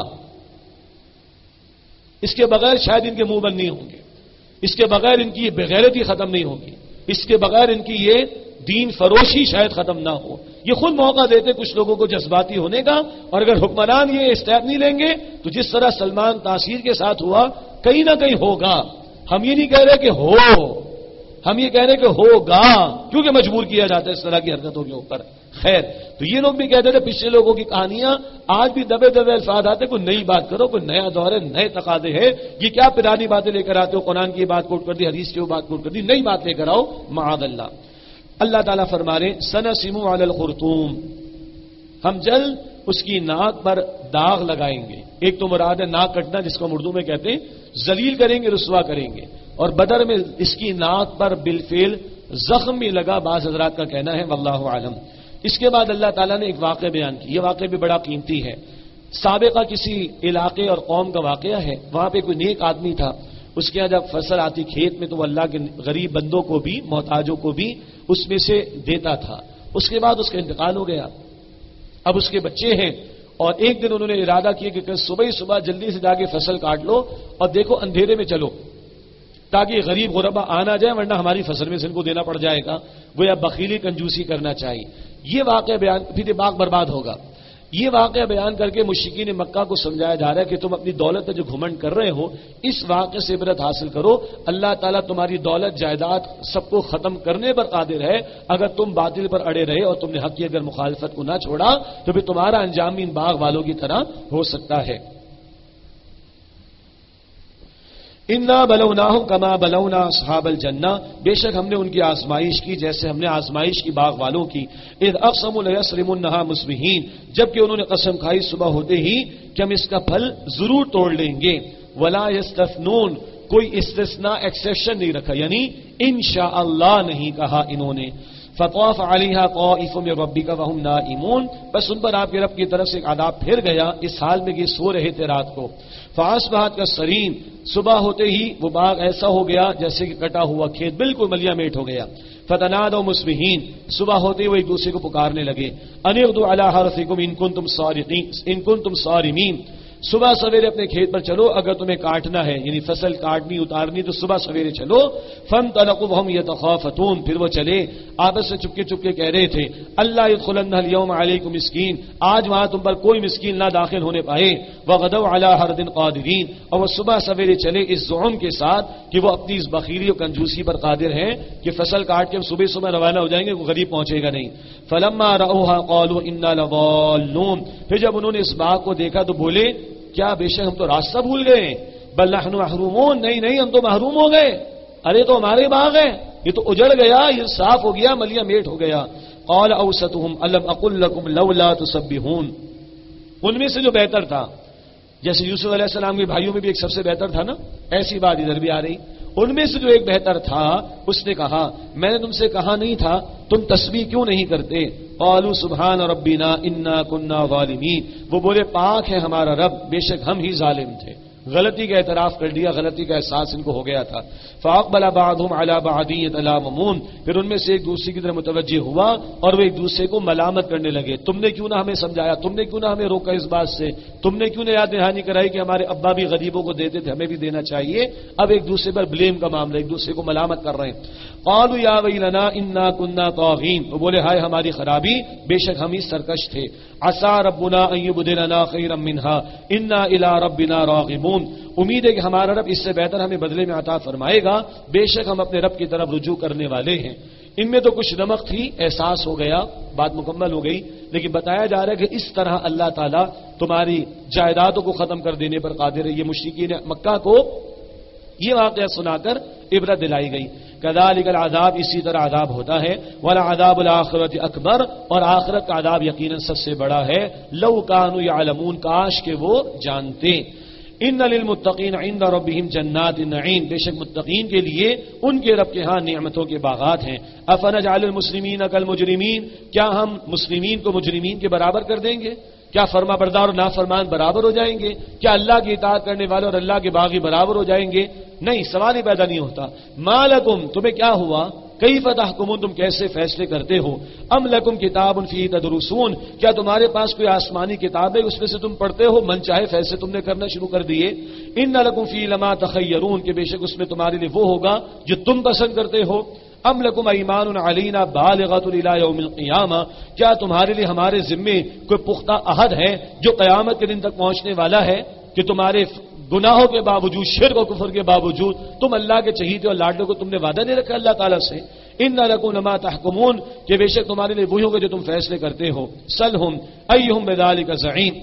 اس کے بغیر شاید ان کے منہ بند نہیں ہوں گے، اس کے بغیر ان کی یہ بغیرتی ختم نہیں ہوگی، اس کے بغیر ان کی یہ دین فروشی شاید ختم نہ ہو. یہ خود موقع دیتے کچھ لوگوں کو جذباتی ہونے کا، اور اگر حکمران یہ اسٹیپ نہیں لیں گے تو جس طرح سلمان تاثیر کے ساتھ ہوا کہیں نہ کہیں ہوگا. ہم یہ نہیں کہہ رہے کہ ہو، ہم یہ کہہ رہے کہ ہوگا، کیونکہ مجبور کیا جاتا ہے اس طرح کی حرکتوں کے اوپر. خیر، تو یہ لوگ بھی کہتے تھے پچھلے لوگوں کی کہانیاں، آج بھی دبے دبے الفاظ آتے، کوئی نئی بات کرو، کوئی نیا دور ہے، نئے تقاضے ہیں. یہ کیا پرانی باتیں لے کر آتے ہو؟ قرآن کی بات کوٹ کر دی، حدیث کی وہ بات کوٹ کر دی، نئی بات لے کر آؤ، معاذ اللہ. اللہ تعالیٰ فرما رہے سنسم علی الخرطوم، ہم جلد اس کی ناک پر داغ لگائیں گے. ایک تو مراد ہے ناک کٹنا، جس کو ہم اردو میں کہتے ہیں، ذلیل کریں گے، رسوا کریں گے. اور بدر میں اس کی ناک پر بالفعل زخم بھی لگا، بعض حضرات کا کہنا ہے، واللہ عالم. اس کے بعد اللہ تعالیٰ نے ایک واقعہ بیان کیا، یہ واقعہ بھی بڑا قیمتی ہے. سابقہ کسی علاقے اور قوم کا واقعہ ہے. وہاں پہ کوئی نیک آدمی تھا، اس کے یہاں جب فصل آتی کھیت میں تو وہ اللہ کے غریب بندوں کو بھی، محتاجوں کو بھی اس میں سے دیتا تھا. اس کے بعد اس کا انتقال ہو گیا. اب اس کے بچے ہیں، اور ایک دن انہوں نے ارادہ کیا کہ صبح ہی صبح جلدی سے جا کے فصل کاٹ لو اور دیکھو اندھیرے میں چلو تاکہ غریب غربا آ نہ جائے، ورنہ ہماری فصل میں سے ان کو دینا پڑ جائے گا. گویا بخیلی کنجوسی کرنا چاہیے. یہ واقعہ بیان، پھر یہ باغ برباد ہوگا. یہ واقعہ بیان کر کے مشرکین مکہ کو سمجھایا جا رہا ہے کہ تم اپنی دولت پہ جو گھمنڈ کر رہے ہو، اس واقعے سے عبرت حاصل کرو. اللہ تعالیٰ تمہاری دولت جائیداد سب کو ختم کرنے پر قادر ہے اگر تم باطل پر اڑے رہے اور تم نے حق کی اگر مخالفت کو نہ چھوڑا تو پھر تمہارا انجام بھی ان باغ والوں کی طرح ہو سکتا ہے. انا بلوناہم کما بلونا اصحاب الجنہ، بے شک ہم نے ان کی آزمائش کی جیسے ہم نے آزمائش کی باغ والوں کی، اذ اقسموا لیصرمنها مصبحین، جبکہ انہوں نے قسم کھائی صبح ہوتے ہی کہ ہم اس کا پھل ضرور توڑ لیں گے، ولا یستثنون، کوئی استثناء ایکسیپشن نہیں رکھا، یعنی انشاءاللہ نہیں کہا انہوں نے، فطاف علیہا طائف من ربک وهم نائمون، بس ان پر آپ کے رب کی طرف سے ایک عذاب پھر گیا اس حال میں کہ سو رہے تھے رات کو، فاصبحت کالصریم، صبح ہوتے ہی وہ باغ ایسا ہو گیا جیسے کہ کٹا ہوا کھیت بالکل ملیا میٹ ہو گیا، فتنادوا مصبحین، صبح ہوتے ہوئے ایک دوسرے کو پکارنے لگے، ان اغدوا علی حرثکم ان کنتم صارمین، ان کنتم صارمین، صبح سویرے اپنے کھیت پر چلو اگر تمہیں کاٹنا ہے، یعنی فصل کاٹنی اتارنی تو صبح سویرے چلو، فانطلقوا وهم يتخافتون، پھر وہ چلے آپس سے چپکے چپکے کہہ رہے تھے اللہ يدخلن اليوم علیکم مسکین، آج وہاں تم پر کوئی مسکین نہ داخل ہونے پائے، وغدوا علی حرد قادرین، اور وہ صبح سویرے چلے اس زعم کے ساتھ کہ وہ اپنی اس بخیلی اور کنجوسی پر قادر ہیں کہ فصل کاٹ کے ہم صبح صبح روانہ ہو جائیں گے، کوئی غریب پہنچے گا نہیں، فلما رأوها قالوا انا لضالون، پھر جب انہوں نے اس باغ کو دیکھا تو بولے کیا بے شک ہم تو راستہ بھول گئے، بل نحن محرومون، نہیں ہم تو محروم ہو گئے، ارے تو ہمارے باغ ہے، یہ تو اجڑ گیا، یہ صاف ہو گیا، ملیا میٹ ہو گیا، قال اوسطهم الم اقل لكم لولا تسبحون، ان میں سے جو بہتر تھا، جیسے یوسف علیہ السلام کے بھائیوں میں بھی ایک سب سے بہتر تھا نا، ایسی بات ادھر بھی آ رہی، ان میں سے جو ایک بہتر تھا اس نے کہا میں نے تم سے کہا نہیں تھا تم تسبیح کیوں نہیں کرتے، قالوا سبحان ربنا انا كنا ظالمین، وہ بولے پاک ہے ہمارا رب، بے شک ہم ہی ظالم تھے، غلطی کا اعتراف کر دیا، غلطی کا احساس ان کو ہو گیا تھا، فاقبل بعضهم على بعض يتلامون، پھر ان میں سے ایک دوسرے کی طرف متوجہ ہوا اور وہ ایک دوسرے کو ملامت کرنے لگے، تم نے کیوں نہ ہمیں سمجھایا، تم نے کیوں نہ ہمیں روکا اس بات سے، تم نے کیوں نہ یاد دہانی کرائی کہ ہمارے ابا بھی غریبوں کو دیتے تھے، ہمیں بھی دینا چاہیے، اب ایک دوسرے پر بلیم کا معاملہ، ایک دوسرے کو ملامت کر رہے ہیں، قالوا یا ویلنا انا كنا طاغین، وہ بولے ہائے ہماری خرابی، بے شک ہم ہی سرکش تھے، عسى ربنا ان يبدلنا خيرا منها انا الى ربنا راغبون، امید ہے کہ ہمارا رب اس سے بہتر ہمیں بدلے میں عطا فرمائے گا، بے شک ہم اپنے رب کی طرف رجوع کرنے والے ہیں، ان میں تو کچھ نمک تھی، احساس ہو گیا، بات مکمل ہو گئی، لیکن بتایا جا رہا ہے کہ اس طرح اللہ تعالیٰ تمہاری جائیدادوں کو ختم کر دینے پر قادر ہے، یہ مشرکین مکہ کو یہ واقعہ سنا کر عبرت دلائی گئی، کذالک العذاب، اسی طرح عذاب ہوتا ہے، ولعذاب الآخرۃ اکبر، اور آخرت کا عذاب یقیناً سب سے بڑا ہے، لو کانوا یعلمون، کاش کہ وہ جانتے، ان للمتقین عند ربهم جنات النعیم، بے شک متقین کے لیے ان کے رب کے ہاں نعمتوں کے باغات ہیں، افنجعل المسلمین کالمجرمین، کیا ہم مسلمین کو مجرمین کے برابر کر دیں گے، کیا فرما بردار اور نافرمان برابر ہو جائیں گے، کیا اللہ کی اطاعت کرنے والے اور اللہ کے باغی برابر ہو جائیں گے، نہیں، سوال ہی پیدا نہیں ہوتا، ما لکم، تمہیں کیا ہوا، کیف تحکمون، تم کیسے فیصلے کرتے ہو، ام لکم کتاب فیہ تدرسون، کیا تمہارے پاس کوئی آسمانی کتاب ہے اس میں سے تم پڑھتے ہو، من چاہے فیصلے تم نے کرنا شروع کر دیے، ان لکم فیہ لما تخیرون، کہ بے شک اس میں تمہارے لیے وہ ہوگا جو تم پسند کرتے ہو، ام لکم ایمان علینا بالغۃ الی یوم القیامہ، کیا تمہارے لیے ہمارے ذمے کوئی پختہ عہد ہے جو قیامت کے دن تک پہنچنے والا ہے، کہ تمہارے گناہوں کے باوجود، شرک و کفر کے باوجود تم اللہ کے چہیتے اور لاڈلوں کو تم نے وعدہ دے رکھا اللہ تعالیٰ سے، ان لکم لما تحکمون، کہ بے شک تمہارے لیے وہی ہوگا جو تم فیصلے کرتے ہو، سلہم ایہم بذالک زعیم،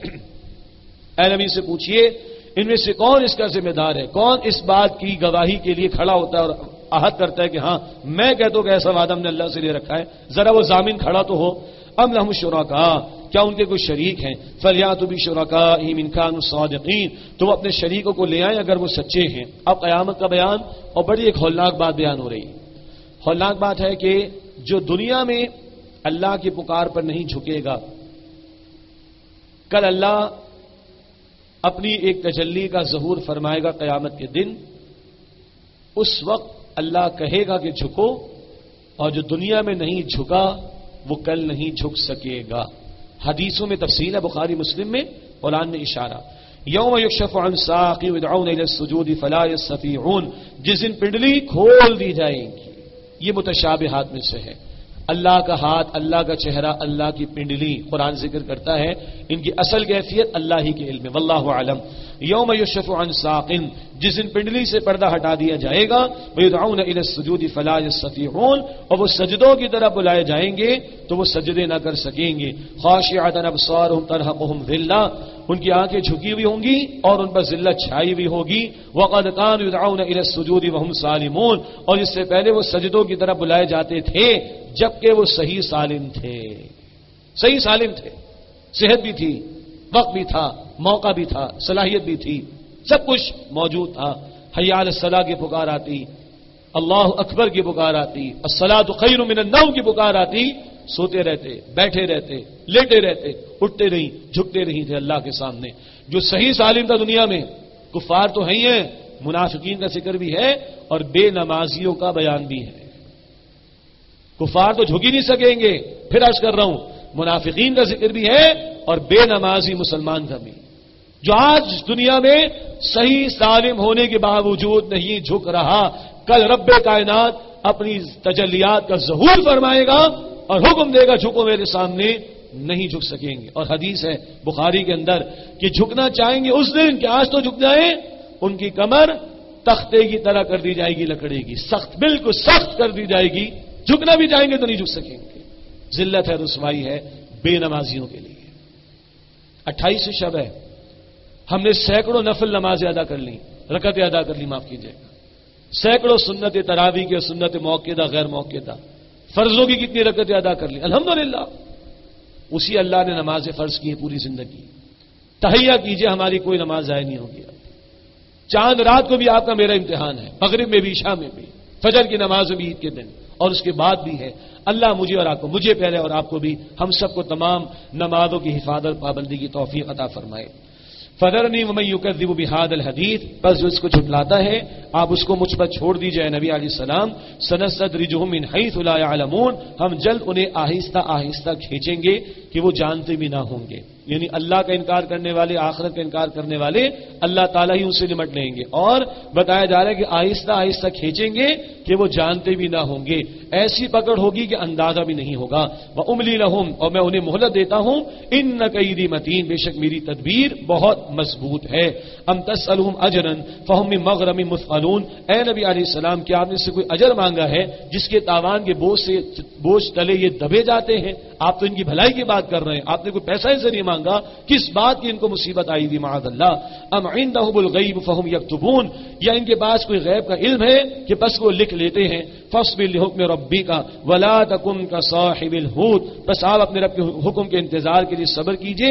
اے نبی سے پوچھئے ان میں سے کون اس کا ذمہ دار ہے، کون اس بات کی گواہی کے لیے کھڑا ہوتا ہے اور عہد کرتا ہے کہ ہاں میں کہتا ہوں کہ ایسا وعدہ ہم نے اللہ سے لے رکھا ہے، ذرا وہ ضامن کھڑا تو ہو، ام لہم شرکاء، کیا ان کے کوئی شریک ہیں، فلیاتوا بشرکائہم ان کانوا صادقین، تو وہ اپنے شریکوں کو لے آئیں اگر وہ سچے ہیں، اب قیامت کا بیان، اور بڑی ایک ہولناک بات بیان ہو رہی ہے، ہولناک بات ہے کہ جو دنیا میں اللہ کی پکار پر نہیں جھکے گا، کل اللہ اپنی ایک تجلی کا ظہور فرمائے گا قیامت کے دن، اس وقت اللہ کہے گا کہ جھکو، اور جو دنیا میں نہیں جھکا وہ کل نہیں جھک سکے گا، حدیثوں میں تفصیل ہے، بخاری مسلم میں، قرآن میں اشارہ، یوم یکشف عن ساق ویدعون الی السجود فلا یستطیعون، جس دن پنڈلی کھول دی جائے گی، یہ متشابہات میں سے ہے، اللہ کا ہاتھ، اللہ کا چہرہ، اللہ کی پنڈلی قرآن ذکر کرتا ہے، ان کی اصل کیفیت اللہ ہی کے علم ہے، واللہ عالم۔ یوم یشف عن ساق، جس دن پنڈلی سے پردہ ہٹا دیا جائے گا، ویدعون الی السجود فلا یستطیعون، اور وہ سجدوں کی طرف بلائے جائیں گے تو وہ سجدے نہ کر سکیں گے۔ خاشعۃ ابصارهم ترهقهم ذلہ، ان کی آنکھیں جھکی ہوئی ہوں گی اور ان پر ذلت چھائی ہوئی ہوگی۔ وقد كانوا يدعون الى السجود وهم سالمون، اور اس سے پہلے وہ سجدوں کی طرف بلائے جاتے تھے جبکہ وہ صحیح سالم تھے، صحیح سالم تھے، صحت بھی تھی، وقت بھی تھا، موقع بھی تھا، صلاحیت بھی تھی، سب کچھ موجود تھا۔ حی علی الصلاۃ کی پکار آتی، اللہ اکبر کی پکار آتی، الصلاۃ خیر من النوم کی پکار آتی، سوتے رہتے، بیٹھے رہتے، لیٹے رہتے، اٹھتے نہیں، جھکتے نہیں تھے اللہ کے سامنے۔ جو صحیح سالم تھا دنیا میں، کفار تو ہیں، منافقین کا ذکر بھی ہے اور بے نمازیوں کا بیان بھی ہے۔ کفار تو جھک ہی نہیں سکیں گے، پھر عرض کر رہا ہوں، منافقین کا ذکر بھی ہے اور بے نمازی مسلمان کا بھی، جو آج دنیا میں صحیح سالم ہونے کے باوجود نہیں جھک رہا، کل رب کائنات اپنی تجلیات کا ظہور فرمائے گا اور حکم دے گا جھکو میرے سامنے، نہیں جھک سکیں گے۔ اور حدیث ہے بخاری کے اندر کہ جھکنا چاہیں گے اس دن کہ آج تو جھک جائیں، ان کی کمر تختے کی طرح کر دی جائے گی، لکڑی کی، سخت، بالکل سخت کر دی جائے گی، جھکنا بھی جائیں گے تو نہیں جھک سکیں گے۔ ذلت ہے، رسوائی ہے بے نمازیوں کے لیے۔ 28 شب ہے، ہم نے سینکڑوں نفل نمازیں ادا کر لی، رکعتیں ادا کر لی، معاف کیجیے گا، سینکڑوں سنت تراویح کی اور سنت موقعہ غیر موقعہ، فرضوں کی کتنی رکعتیں ادا کر لی، الحمدللہ۔ اسی اللہ نے نمازیں فرض کی ہیں پوری زندگی۔ تہیہ کیجیے، ہماری کوئی نماز ضائع نہیں ہوگی۔ چاند رات کو بھی آپ کا میرا امتحان ہے، مغرب میں بھی، عشاء میں بھی، فجر کی نماز میں بھی، عید کے دن اور اس کے بعد بھی ہے۔ اللہ مجھے اور آپ کو، مجھے پہلے اور آپ کو بھی، ہم سب کو تمام نمازوں کی حفاظت، پابندی کی توفیق عطا فرمائے۔ فذرنی ومن یکذب بہذا الحدیث، بس جو اس کو جھٹلاتا ہے آپ اس کو مجھ پر چھوڑ دیجئے نبی علیہ السلام۔ سنستدرجہم من حیث لا یعلمون، ہم جلد انہیں آہستہ آہستہ کھینچیں گے کہ وہ جانتے بھی نہ ہوں گے، یعنی اللہ کا انکار کرنے والے، آخرت کا انکار کرنے والے، اللہ تعالیٰ ہی ان سے نمٹ لیں گے۔ اور بتایا جا رہا ہے کہ آہستہ آہستہ کھینچیں گے کہ وہ جانتے بھی نہ ہوں گے، ایسی پکڑ ہوگی کہ اندازہ بھی نہیں ہوگا۔ وَأُمْلِي لَهُمْ، اور میں انہیں مہلت دیتا ہوں، إِنَّ كَيْدِي مَتِينٌ، بے شک میری تدبیر بہت مضبوط ہے۔ أَمْ تَسْأَلُهُمْ أَجْرًا فَهُمْ مِنْ مَغْرَمٍ مُثْقَلُونَ، اے نبی علیہ السلام کیا آپ نے سے کوئی اجر مانگا ہے جس کے تاوان کے بوجھ تلے یہ دبے جاتے ہیں؟ آپ تو ان کی بھلائی کی بات کر رہے ہیں، آپ نے کوئی پیسہ ان سے نہیں مانگا، کس بات کی ان کو مصیبت آئی ہوئی معاذ اللہ۔ ام عندهم الغیب فهم یکتبون، یا ان کے پاس کوئی غیب کا علم ہے کہ بس وہ لکھ لیتے ہیں۔ فاصبر لحکم ربک ولا تکن کصاحب الحوت، بس آپ اپنے رب کے حکم کے انتظار کے لیے صبر کیجئے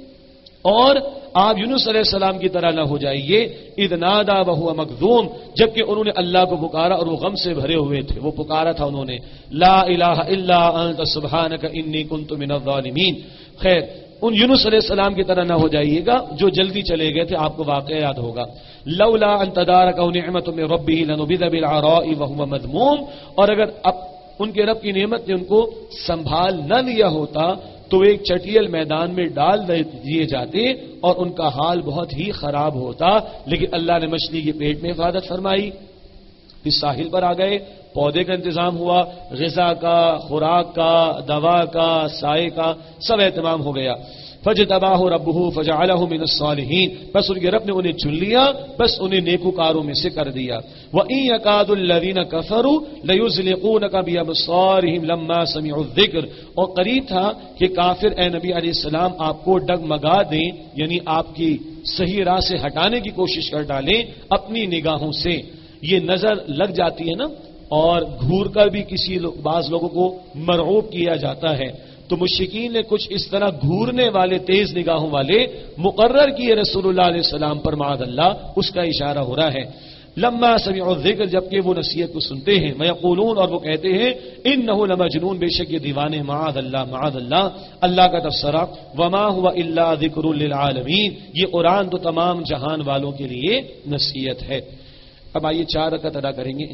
اور آپ یونس علیہ السلام کی طرح نہ ہو جائیے۔ اذ نادا وهو مکظوم، جبکہ انہوں نے اللہ کو پکارا اور وہ غم سے بھرے ہوئے تھے، وہ پکارا تھا انہوں نے، لا الہ الا انت سبحانک انی کنت من الظالمین۔ خیر، ان یونس علیہ السلام کی طرح نہ ہو جائیے گا جو جلدی چلے گئے تھے، آپ کو واقعہ یاد ہوگا، لولا ان تدارکہ نعمت من ربہ لنبذ بالعراء وهو مذموم، اور اگر اب ان کے رب کی نعمت نے ان کو سنبھال نہ لیا ہوتا تو ایک چٹیل میدان میں ڈال دیے جاتے اور ان کا حال بہت ہی خراب ہوتا، لیکن اللہ نے مچھلی کے پیٹ میں حفاظت فرمائی، پھر ساحل پر آ گئے، پودے کا انتظام ہوا، غذا کا، خوراک کا، دوا کا، سائے کا، سب اہتمام ہو گیا۔ فاجتباہ ربہ فجعلہ من الصالحین، بس ان کے رب نے انہیں چن لیا، بس انہیں نیکوکاروں میں سے کر دیا۔ وَإِن يَكَادُ الَّذِينَ كَفَرُوا لَيُزْلِقُونَكَ بِأَبْصَارِهِمْ لَمَّا سَمِعُوا الذِّكْرَ، اور قریب تھا کہ کافر اے نبی علیہ السلام آپ کو ڈگمگا دیں، یعنی آپ کی صحیح راہ سے ہٹانے کی کوشش کر ڈالیں اپنی نگاہوں سے۔ یہ نظر لگ جاتی ہے نا، اور گھور کر بھی بعض لوگوں کو مرعوب کیا جاتا ہے، تو مشرکین نے کچھ اس طرح گھورنے والے، تیز نگاہوں والے مقرر کیے رسول اللہ علیہ السلام پر، معاذ اللہ، اس کا اشارہ ہو رہا ہے۔ لما سمعوا الذکر، جبکہ وہ نصیحت کو سنتے ہیں، ویقولون، اور وہ کہتے ہیں، انہ لمجنون، بے شک یہ دیوانے، معاذ اللہ، معاذ اللہ۔ اللہ کا تبصرہ، وما هو الا ذکر للعالمین، یہ قرآن تو تمام جہان والوں کے لیے نصیحت ہے۔ اب آئیے 4 رکعت ادا کریں گے۔